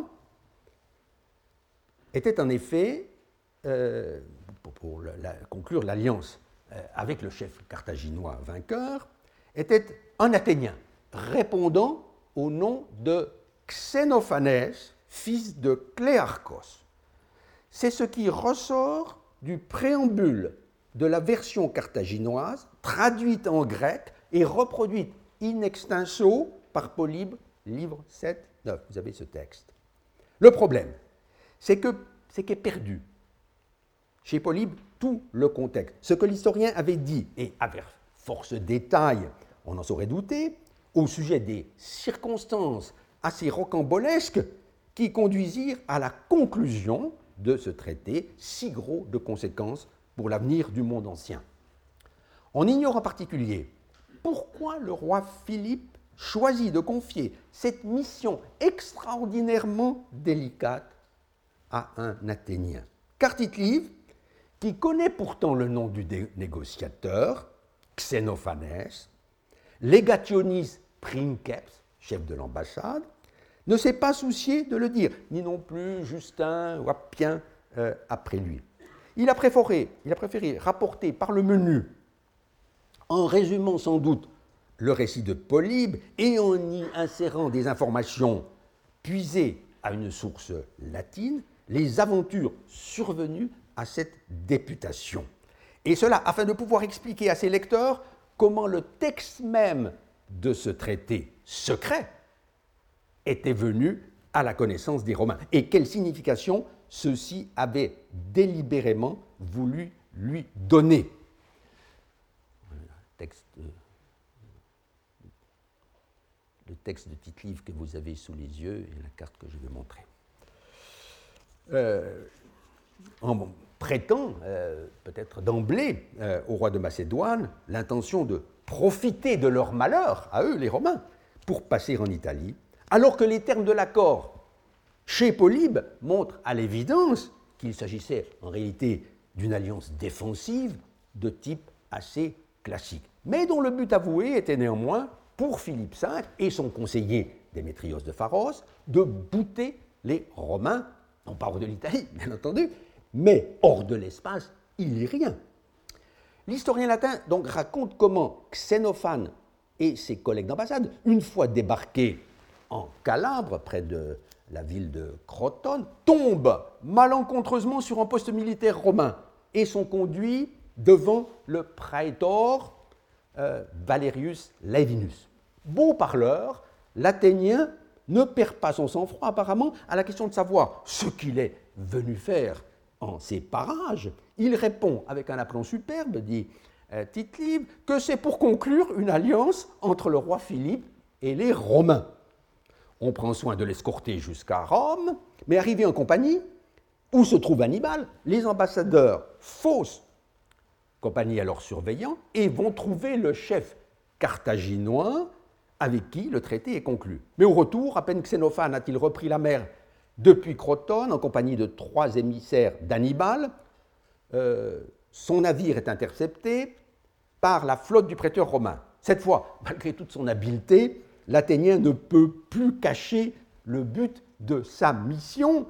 A: était en effet, euh, pour, pour la, conclure l'alliance euh, avec le chef carthaginois vainqueur, était un Athénien répondant au nom de Xénophanes, fils de Cléarchos. C'est ce qui ressort du préambule de la version carthaginoise, traduite en grec et reproduite in extenso par Polybe, livre sept neuf. Vous avez ce texte. Le problème, c'est que c'est qu'est perdu chez Polybe tout le contexte. Ce que l'historien avait dit, et avec force détail, on en saurait douter, au sujet des circonstances assez rocambolesques qui conduisirent à la conclusion de ce traité si gros de conséquences pour l'avenir du monde ancien. On ignore en particulier pourquoi le roi Philippe choisit de confier cette mission extraordinairement délicate à un Athénien. Car Tite-Live, qui connaît pourtant le nom du négociateur, Xénophanes, Legationis princeps, chef de l'ambassade, ne s'est pas soucié de le dire, ni non plus Justin ou Appien euh, après lui. Il a, préféré, il a préféré rapporter par le menu, en résumant sans doute le récit de Polybe et en y insérant des informations puisées à une source latine, les aventures survenues à cette députation. Et cela afin de pouvoir expliquer à ses lecteurs comment le texte même de ce traité secret était venu à la connaissance des Romains et quelle signification ceux-ci avaient délibérément voulu lui donner. Le texte, le texte de Tite-Live que vous avez sous les yeux et la carte que je vais montrer. Euh, en prêtant, euh, peut-être d'emblée, euh, au roi de Macédoine, l'intention de profiter de leur malheur, à eux, les Romains, pour passer en Italie, alors que les termes de l'accord chez Polybe montrent à l'évidence qu'il s'agissait en réalité d'une alliance défensive de type assez classique, mais dont le but avoué était néanmoins, pour Philippe cinq et son conseiller Démétrios de Pharos, de bouter les Romains, non pas hors de l'Italie, bien entendu, mais hors de l'espace illyrien. L'historien latin donc raconte comment Xénophane et ses collègues d'ambassade, une fois débarqués en Calabre, près de la ville de Crotone, tombent malencontreusement sur un poste militaire romain et sont conduits devant le praetor euh, Valerius Laevinus. Beau parleur, l'Athénien ne perd pas son sang-froid apparemment à la question de savoir ce qu'il est venu faire en ces parages. Il répond avec un aplomb superbe, dit euh, Tite-Live, que c'est pour conclure une alliance entre le roi Philippe et les Romains. On prend soin de l'escorter jusqu'à Rome, mais arrivé en compagnie, où se trouve Hannibal, les ambassadeurs faussent compagnie à leurs surveillants et vont trouver le chef carthaginois avec qui le traité est conclu. Mais au retour, à peine Xénophane a-t-il repris la mer depuis Crotone en compagnie de trois émissaires d'Hannibal, euh, son navire est intercepté par la flotte du préteur romain. Cette fois, malgré toute son habileté, l'Athénien ne peut plus cacher le but de sa mission.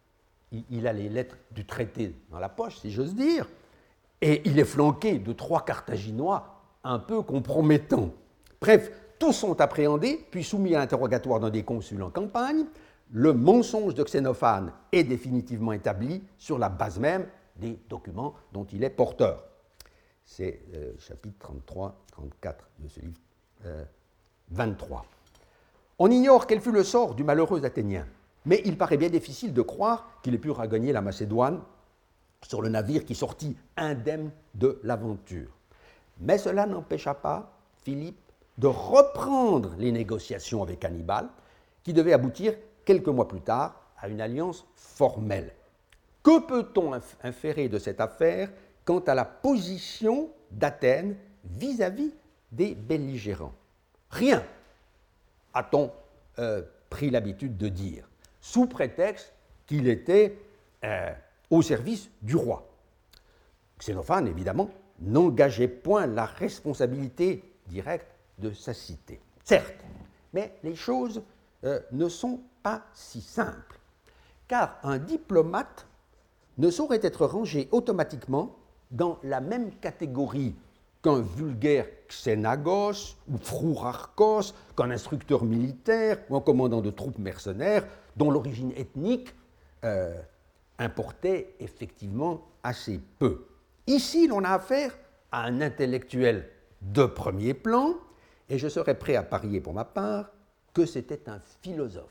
A: Il a les lettres du traité dans la poche, si j'ose dire, et il est flanqué de trois Carthaginois un peu compromettants. Bref, tous sont appréhendés, puis soumis à l'interrogatoire d'un des consuls en campagne. Le mensonge de Xénophane est définitivement établi sur la base même des documents dont il est porteur. C'est euh, chapitre trente-trois trente-quatre de ce livre euh, vingt-trois. On ignore quel fut le sort du malheureux Athénien, mais il paraît bien difficile de croire qu'il ait pu regagner la Macédoine sur le navire qui sortit indemne de l'aventure. Mais cela n'empêcha pas Philippe de reprendre les négociations avec Hannibal, qui devaient aboutir quelques mois plus tard à une alliance formelle. Que peut-on inférer de cette affaire quant à la position d'Athènes vis-à-vis des belligérants? Rien, a-t-on euh, pris l'habitude de dire, sous prétexte qu'il était euh, au service du roi. Xénophane, évidemment, n'engageait point la responsabilité directe de sa cité. Certes, mais les choses euh, ne sont pas si simples, car un diplomate ne saurait être rangé automatiquement dans la même catégorie qu'un vulgaire xénagos ou frourarchos, qu'un instructeur militaire ou un commandant de troupes mercenaires dont l'origine ethnique euh, importait effectivement assez peu. Ici, l'on a affaire à un intellectuel de premier plan, et je serais prêt à parier pour ma part que c'était un philosophe.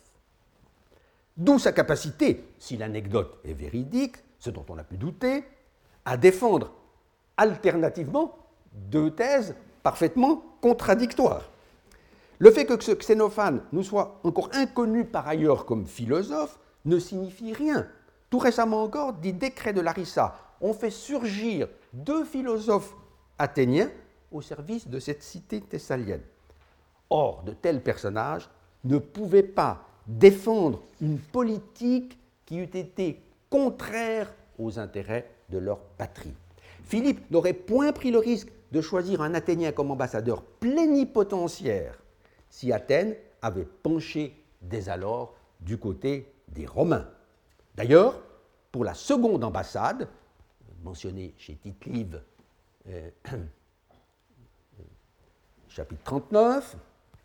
A: D'où sa capacité, si l'anecdote est véridique, ce dont on a pu douter, à défendre alternativement deux thèses parfaitement contradictoires. Le fait que ce Xénophane nous soit encore inconnu par ailleurs comme philosophe ne signifie rien. Tout récemment encore, des décrets de Larissa ont fait surgir deux philosophes athéniens au service de cette cité thessalienne. Or, de tels personnages ne pouvaient pas défendre une politique qui eût été contraire aux intérêts de leur patrie. Philippe n'aurait point pris le risque de choisir un Athénien comme ambassadeur plénipotentiaire si Athènes avait penché dès alors du côté des Romains. D'ailleurs, pour la seconde ambassade, mentionnée chez Tite-Live, euh, chapitre trente-neuf,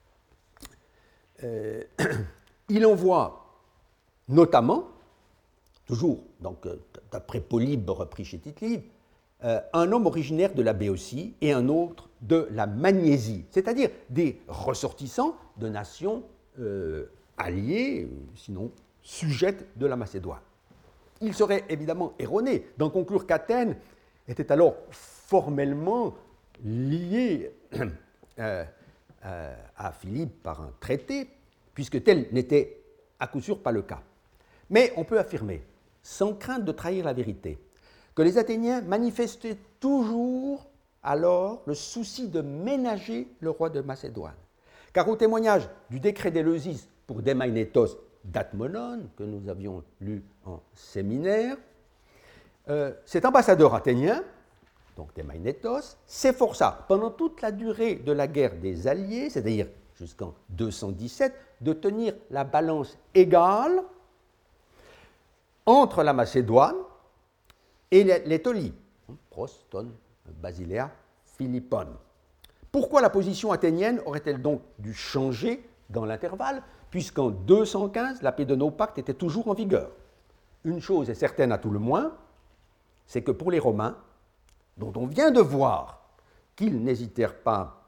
A: euh, il envoie notamment, toujours donc, d'après Polybe repris chez Tite-Live, euh, un homme originaire de la Béotie et un autre de la Magnésie, c'est-à-dire des ressortissants de nations euh, alliées, sinon sujettes de la Macédoine. Il serait évidemment erroné d'en conclure qu'Athènes était alors formellement liée euh, euh, à Philippe par un traité, puisque tel n'était à coup sûr pas le cas. Mais on peut affirmer, sans crainte de trahir la vérité, que les Athéniens manifestaient toujours alors le souci de ménager le roi de Macédoine. Car au témoignage du décret d'Éleusis pour Démaïnétos d'Atmonone, que nous avions lu en séminaire, euh, cet ambassadeur athénien donc Thémaïnétos, s'efforça pendant toute la durée de la guerre des Alliés, c'est-à-dire jusqu'en deux cent dix-sept, de tenir la balance égale entre la Macédoine et l'Étolie, Proston, Basiléa, Philippon. Pourquoi la position athénienne aurait-elle donc dû changer dans l'intervalle, puisqu'en deux cent quinze, la paix de Naupacte était toujours en vigueur? Une chose est certaine à tout le moins, c'est que pour les Romains, dont on vient de voir qu'ils n'hésitèrent pas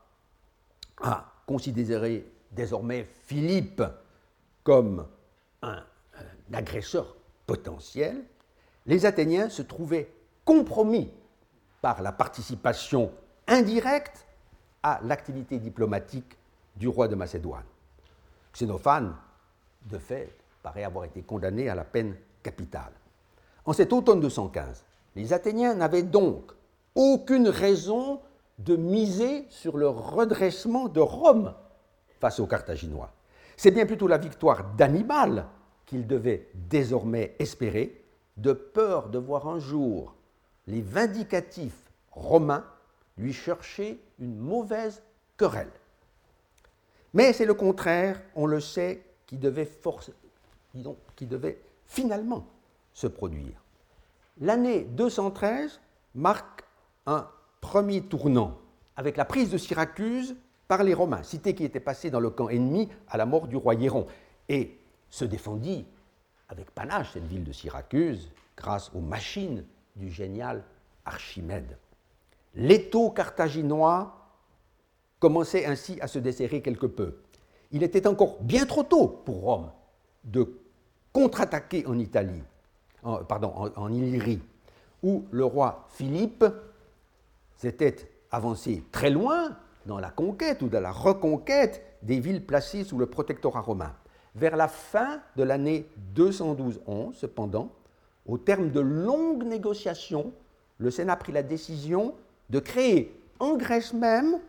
A: à considérer désormais Philippe comme un, un agresseur potentiel, les Athéniens se trouvaient compromis par la participation indirecte à l'activité diplomatique du roi de Macédoine. Xénophane, de fait, paraît avoir été condamné à la peine capitale. En cet automne deux cent quinze, les Athéniens n'avaient donc aucune raison de miser sur le redressement de Rome face aux Carthaginois. C'est bien plutôt la victoire d'Hannibal qu'ils devaient désormais espérer, de peur de voir un jour les vindicatifs romains lui chercher une mauvaise querelle. Mais c'est le contraire, on le sait, qui devait, force, disons, qui devait finalement se produire. L'année deux cent treize marque un premier tournant avec la prise de Syracuse par les Romains, cité qui était passée dans le camp ennemi à la mort du roi Hieron, et se défendit avec panache cette ville de Syracuse grâce aux machines du génial Archimède. L'étau carthaginois commençait ainsi à se desserrer quelque peu. Il était encore bien trop tôt pour Rome de contre-attaquer en Italie, en, pardon, en, en Illyrie, où le roi Philippe s'était avancé très loin dans la conquête ou dans la reconquête des villes placées sous le protectorat romain. Vers la fin de l'année deux cent douze onze, cependant, au terme de longues négociations, le Sénat prit la décision de créer en Grèce même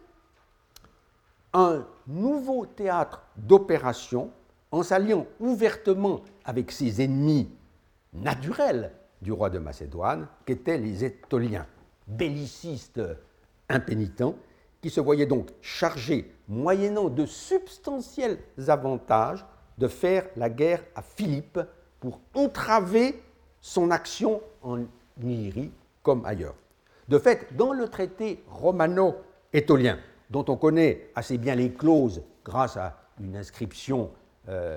A: un nouveau théâtre d'opération en s'alliant ouvertement avec ses ennemis naturels du roi de Macédoine, qu'étaient les Étoliens, bellicistes impénitents, qui se voyaient donc chargés, moyennant de substantiels avantages, de faire la guerre à Philippe pour entraver son action en Illyrie comme ailleurs. De fait, dans le traité romano-étolien, dont on connaît assez bien les clauses grâce à une inscription euh,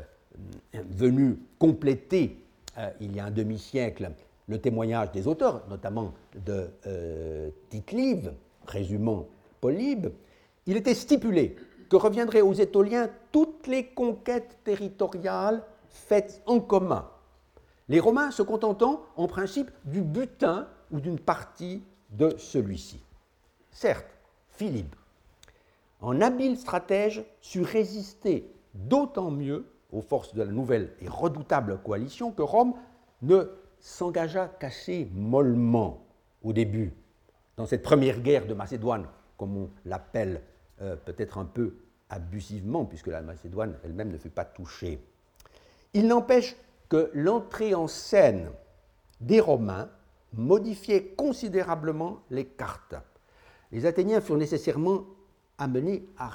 A: venue compléter, euh, il y a un demi-siècle, le témoignage des auteurs, notamment de euh, Tite-Live, résumant Polybe, il était stipulé que reviendraient aux Étoliens toutes les conquêtes territoriales faites en commun, les Romains se contentant en principe du butin ou d'une partie de celui-ci. Certes, Philippe, en habile stratège, sut résister d'autant mieux aux forces de la nouvelle et redoutable coalition que Rome ne s'engagea qu'assez mollement au début, dans cette première guerre de Macédoine, comme on l'appelle euh, peut-être un peu abusivement, puisque la Macédoine elle-même ne fut pas touchée. Il n'empêche que l'entrée en scène des Romains modifiait considérablement les cartes. Les Athéniens furent nécessairement amenés à,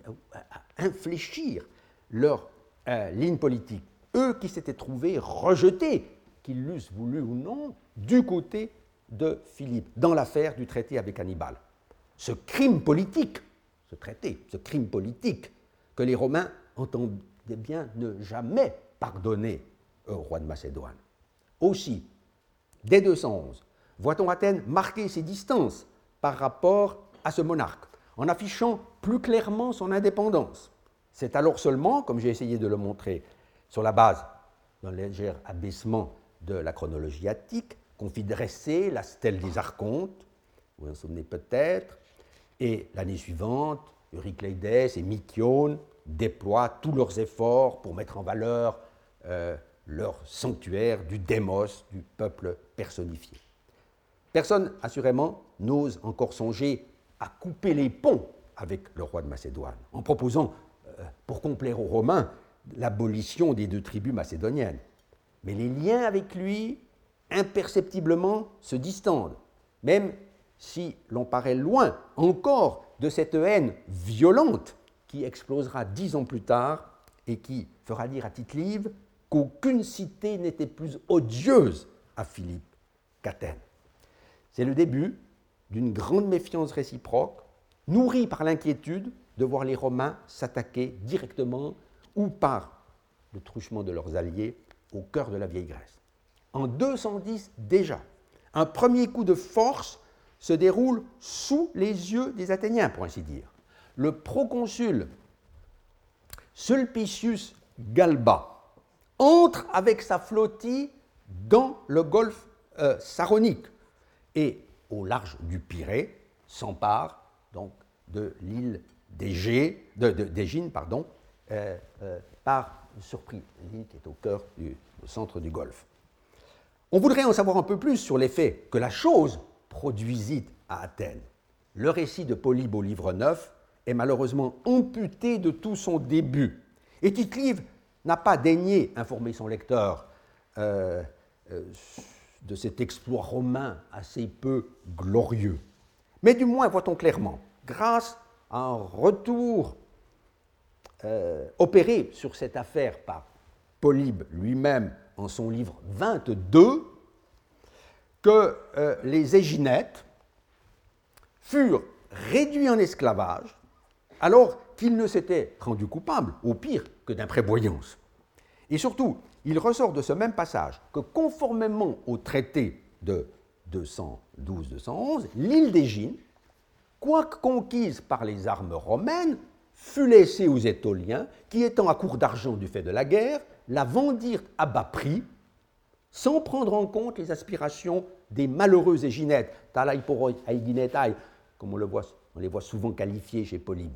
A: à infléchir leur euh, ligne politique, eux qui s'étaient trouvés rejetés, qu'ils l'eussent voulu ou non, du côté de Philippe, dans l'affaire du traité avec Hannibal. Ce crime politique, ce traité, ce crime politique, que les Romains entendaient bien ne jamais pardonner au roi de Macédoine. Aussi, dès deux cent onze, voit-on Athènes marquer ses distances par rapport à ce monarque, en affichant plus clairement son indépendance. C'est alors seulement, comme j'ai essayé de le montrer sur la base d'un léger abaissement de la chronologie attique, qu'on fit dresser la stèle des Archontes, vous vous en souvenez peut-être, et l'année suivante, Euryclédès et Mykione déploient tous leurs efforts pour mettre en valeur euh, leur sanctuaire du démos, du peuple personnifié. Personne, assurément, n'ose encore songer à couper les ponts avec le roi de Macédoine, en proposant, euh, pour complaire aux Romains, l'abolition des deux tribus macédoniennes. Mais les liens avec lui, imperceptiblement, se distendent, même si l'on paraît loin encore de cette haine violente qui explosera dix ans plus tard et qui fera dire à Tite-Live qu'aucune cité n'était plus odieuse à Philippe qu'Athènes. C'est le début d'une grande méfiance réciproque, nourrie par l'inquiétude de voir les Romains s'attaquer directement ou par le truchement de leurs alliés au cœur de la vieille Grèce. En deux cent dix déjà, un premier coup de force se déroule sous les yeux des Athéniens, pour ainsi dire. Le proconsul Sulpicius Galba entre avec sa flottille dans le golfe euh, Saronique et, au large du Pirée, s'empare donc de l'île d'Égée, de, de, d'Égine, pardon, euh, euh, par surprise, l'île qui est au cœur du au centre du golfe. On voudrait en savoir un peu plus sur l'effet que la chose produisit à Athènes. Le récit de Polybe au livre neuf est malheureusement amputé de tout son début. Et Tite-Live n'a pas daigné informer son lecteur euh, euh, de cet exploit romain assez peu glorieux. Mais du moins, voit-on clairement, grâce à un retour euh, opéré sur cette affaire par Polybe lui-même en son livre vingt-deux, que euh, les Éginètes furent réduits en esclavage alors qu'ils ne s'étaient rendus coupables, au pire, que d'imprévoyance. Et surtout, il ressort de ce même passage que, conformément au traité de deux cent douze deux cent onze, l'île d'Égine, quoique conquise par les armes romaines, fut laissée aux Étoliens qui, étant à court d'argent du fait de la guerre, la vendirent à bas prix, sans prendre en compte les aspirations des malheureux Éginettes, talai poroi aiginetai, comme on, le voit, on les voit souvent qualifiés chez Polybe.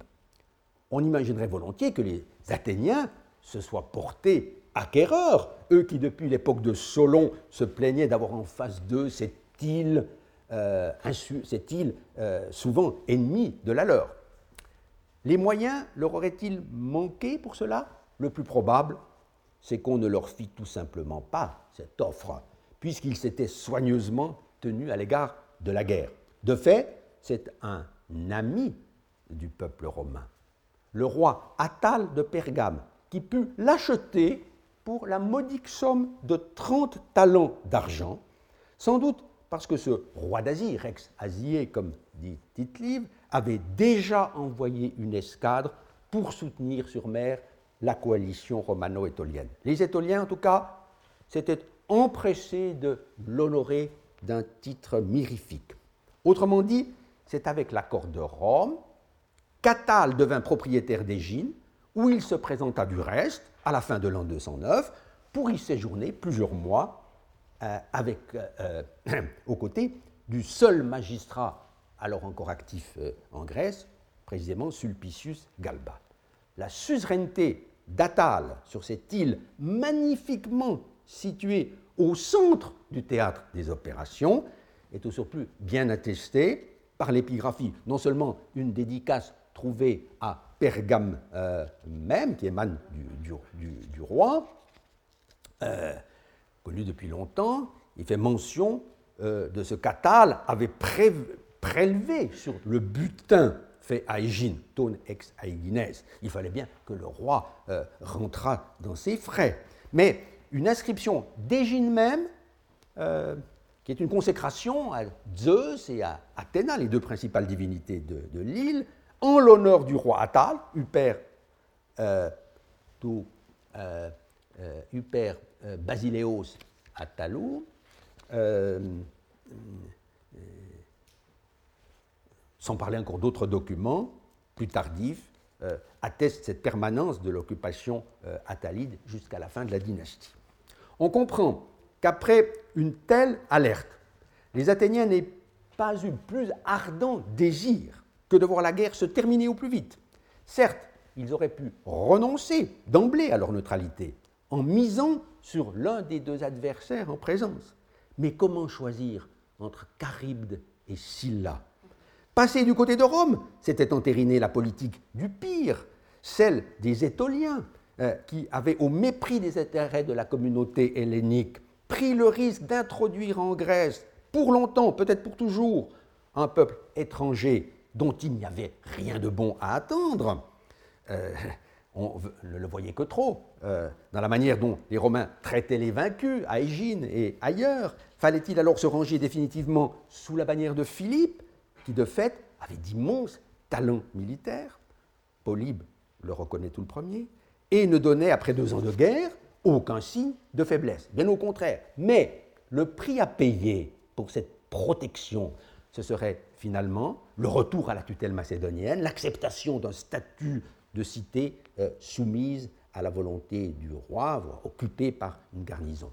A: On imaginerait volontiers que les Athéniens se soient portés acquéreurs, eux qui, depuis l'époque de Solon, se plaignaient d'avoir en face d'eux cette île, euh, insu, cette île euh, souvent ennemie de la leur. Les moyens leur auraient-ils manqué pour cela? Le plus probable, c'est qu'on ne leur fit tout simplement pas cette offre, puisqu'ils s'étaient soigneusement tenus à l'égard de la guerre. De fait, c'est un ami du peuple romain, le roi Attale de Pergame, qui put l'acheter pour la modique somme de trente talents d'argent, sans doute parce que ce roi d'Asie, Rex Asiae, comme dit Tite-Live, avait déjà envoyé une escadre pour soutenir sur mer la coalition romano-étolienne. Les Étoliens, en tout cas, s'étaient empressés de l'honorer d'un titre mirifique. Autrement dit, c'est avec l'accord de Rome qu'Attale devint propriétaire d'Égine, où il se présenta du reste, à la fin de l'an deux cent neuf, pour y séjourner plusieurs mois euh, avec, euh, euh, aux côtés du seul magistrat alors encore actif euh, en Grèce, précisément Sulpicius Galba. La suzeraineté d'Attale sur cette île magnifiquement située au centre du théâtre des opérations est au surplus bien attestée par l'épigraphie, non seulement une dédicace trouvée à Pergame euh, même, qui émane du, du, du, du roi, euh, connu depuis longtemps, il fait mention euh, de ce qu'Attale avait pré prélevé sur le butin fait à Égine, ton ex Aegines. Il fallait bien que le roi euh, rentrât dans ses frais. Mais une inscription d'Égine même, euh, qui est une consécration à Zeus et à Athéna, les deux principales divinités de, de l'île, en l'honneur du roi Attale, Uper, euh, tout, euh, euh, Uper euh, Basileos Attalou, euh, euh, sans parler encore d'autres documents plus tardifs, euh, attestent cette permanence de l'occupation euh, attalide jusqu'à la fin de la dynastie. On comprend qu'après une telle alerte, les Athéniens n'aient pas eu plus ardent désir que de voir la guerre se terminer au plus vite. Certes, ils auraient pu renoncer d'emblée à leur neutralité en misant sur l'un des deux adversaires en présence. Mais comment choisir entre Charybde et Scylla? Passer du côté de Rome, c'était entériner la politique du pire, celle des Étoliens, euh, qui avaient, au mépris des intérêts de la communauté hellénique, pris le risque d'introduire en Grèce, pour longtemps, peut-être pour toujours, un peuple étranger dont il n'y avait rien de bon à attendre. Euh, on ne le voyait que trop. Euh, dans la manière dont les Romains traitaient les vaincus, à Égine et ailleurs, fallait-il alors se ranger définitivement sous la bannière de Philippe, qui de fait avait d'immenses talents militaires? Polybe le reconnaît tout le premier, et ne donnait, après deux ans de guerre, aucun signe de faiblesse. Bien au contraire. Mais le prix à payer pour cette protection, ce serait finalement le retour à la tutelle macédonienne, l'acceptation d'un statut de cité euh, soumise à la volonté du roi, voire occupée par une garnison.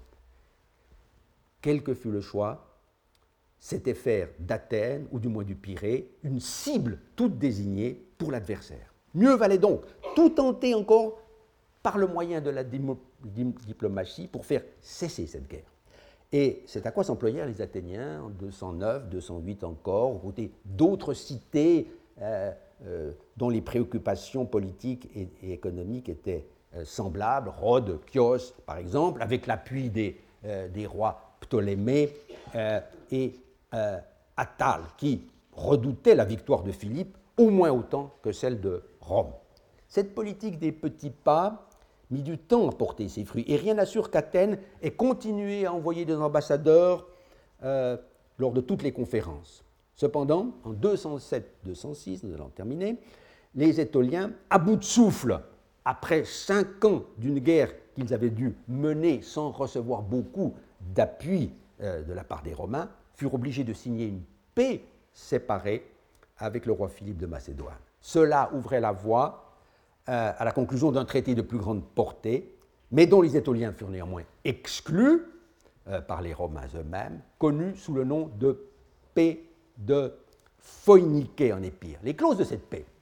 A: Quel que fût le choix, c'était faire d'Athènes, ou du moins du Pirée, une cible toute désignée pour l'adversaire. Mieux valait donc tout tenter encore par le moyen de la diplomatie pour faire cesser cette guerre. Et c'est à quoi s'employèrent les Athéniens en deux cent neuf, deux cent huit encore, aux côtés d'autres cités euh, euh, dont les préoccupations politiques et, et économiques étaient euh, semblables, Rhodes, Chios par exemple, avec l'appui des, euh, des rois Ptolémée euh, et euh, Attale, qui redoutaient la victoire de Philippe au moins autant que celle de Rome. Cette politique des petits pas mit du temps à porter ses fruits, et rien n'assure qu'Athènes ait continué à envoyer des ambassadeurs euh, lors de toutes les conférences. Cependant, en deux cent sept deux cent six, nous allons terminer, les Étoliens, à bout de souffle, après cinq ans d'une guerre qu'ils avaient dû mener sans recevoir beaucoup d'appui euh, de la part des Romains, furent obligés de signer une paix séparée avec le roi Philippe de Macédoine. Cela ouvrait la voie euh, à la conclusion d'un traité de plus grande portée, mais dont les Étoliens furent néanmoins exclus euh, par les Romains eux-mêmes, connu sous le nom de paix de Phoïniquée en Épire. Les clauses de cette paix,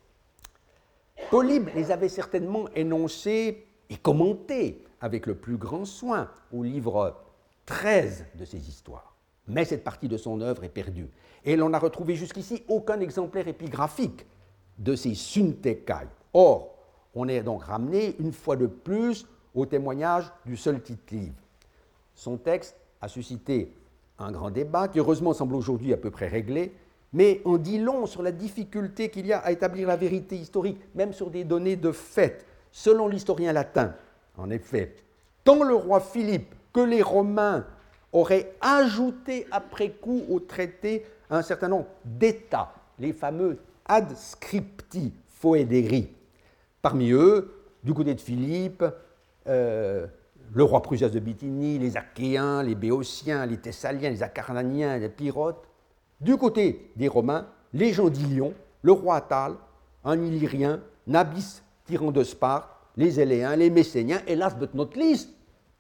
A: Polybe les avait certainement énoncées et commentées avec le plus grand soin au livre treize de ses histoires. Mais cette partie de son œuvre est perdue. Et l'on n'a retrouvé jusqu'ici aucun exemplaire épigraphique de ces Synthècae. Or, on est donc ramené une fois de plus au témoignage du seul Tite-Live. Son texte a suscité un grand débat qui heureusement semble aujourd'hui à peu près réglé, mais en dit long sur la difficulté qu'il y a à établir la vérité historique, même sur des données de fait. Selon l'historien latin, en effet, tant le roi Philippe que les Romains auraient ajouté après coup au traité un certain nombre d'États, les fameux adscripti foederi. Parmi eux, du côté de Philippe, euh, le roi Prusias de Bithynie, les Achéens, les Béotiens, les Thessaliens, les Acarnaniens, les Pyrotes. Du côté des Romains, les gens d'Ilion, le roi Attale, un Illyrien, Nabis, tyran de Sparte, les Éléens, les Messéniens, et last but not least,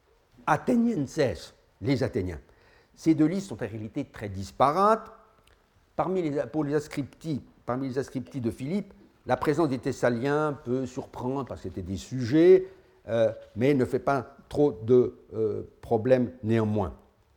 A: Athénienses, les Athéniens. Ces deux listes sont en réalité très disparates. Parmi les, pour les ascripti, parmi les ascripti de Philippe, la présence des Thessaliens peut surprendre parce que c'était des sujets, euh, mais ne fait pas trop de euh, problèmes néanmoins.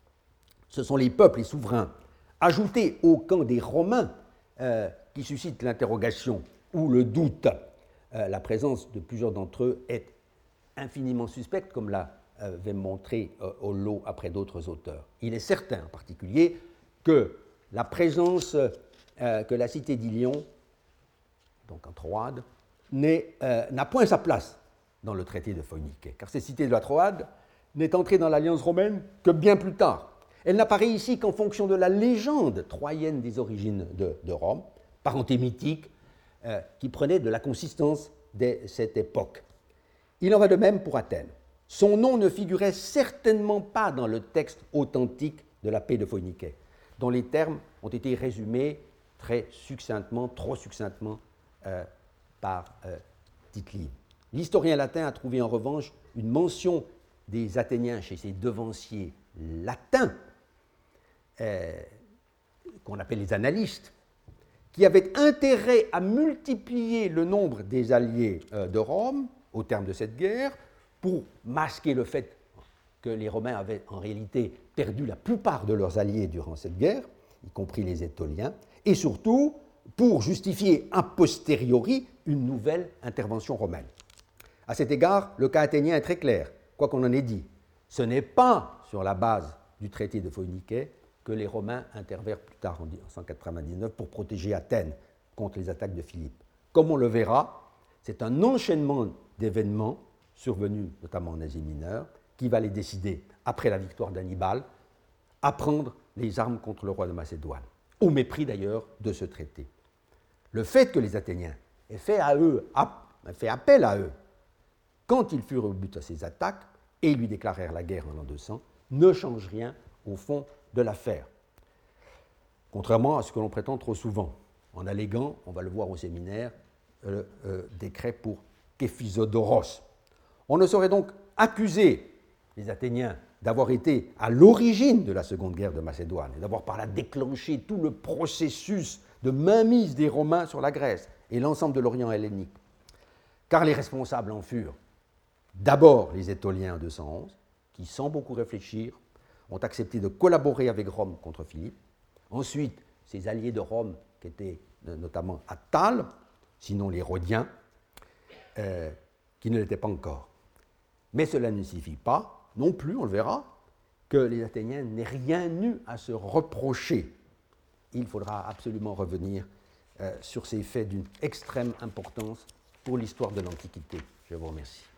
A: Ce sont les peuples, les souverains, ajoutés au camp des Romains, euh, qui suscitent l'interrogation ou le doute. Euh, la présence de plusieurs d'entre eux est infiniment suspecte, comme l'avait montré euh, Hollo après d'autres auteurs. Il est certain en particulier que la présence, euh, que la cité d'Ilion, donc en Troade, euh, n'a point sa place dans le traité de Phoïniquée, car cette cité de la Troade n'est entrée dans l'alliance romaine que bien plus tard. Elle n'apparaît ici qu'en fonction de la légende troyenne des origines de, de Rome, parenté mythique, euh, qui prenait de la consistance de cette époque. Il en va de même pour Athènes. Son nom ne figurait certainement pas dans le texte authentique de la paix de Phoïniquée, dont les termes ont été résumés très succinctement, trop succinctement, euh, par euh, Tite-Live. L'historien latin a trouvé en revanche une mention des Athéniens chez ses devanciers latins, euh, qu'on appelle les annalistes, qui avaient intérêt à multiplier le nombre des alliés euh, de Rome au terme de cette guerre, pour masquer le fait que les Romains avaient en réalité perdu la plupart de leurs alliés durant cette guerre, y compris les Étoliens, et surtout pour justifier a posteriori une nouvelle intervention romaine. À cet égard, le cas athénien est très clair, quoi qu'on en ait dit. Ce n'est pas sur la base du traité de Phoïniquée, que les Romains intervinrent plus tard en cent quatre-vingt-dix-neuf pour protéger Athènes contre les attaques de Philippe. Comme on le verra, c'est un enchaînement d'événements survenus notamment en Asie mineure qui va les décider, après la victoire d'Hannibal, à prendre les armes contre le roi de Macédoine, au mépris d'ailleurs de ce traité. Le fait que les Athéniens aient fait, à eux, aient fait appel à eux quand ils furent au but de ces attaques et lui déclarèrent la guerre en l'an deux cents, ne change rien au fond de l'affaire. Contrairement à ce que l'on prétend trop souvent, en alléguant, on va le voir au séminaire, le euh, décret pour Képhisodoros. On ne saurait donc accuser les Athéniens d'avoir été à l'origine de la Seconde Guerre de Macédoine et d'avoir par là déclenché tout le processus de mainmise des Romains sur la Grèce et l'ensemble de l'Orient hellénique. Car les responsables en furent d'abord les Étoliens en deux cent onze, qui, sans beaucoup réfléchir, ont accepté de collaborer avec Rome contre Philippe. Ensuite, ces alliés de Rome, qui étaient notamment Attale, sinon les Rhodiens, euh, qui ne l'étaient pas encore. Mais cela ne signifie pas, non plus, on le verra, que les Athéniens n'aient rien eu à se reprocher. Il faudra absolument revenir euh, sur ces faits d'une extrême importance pour l'histoire de l'Antiquité. Je vous remercie.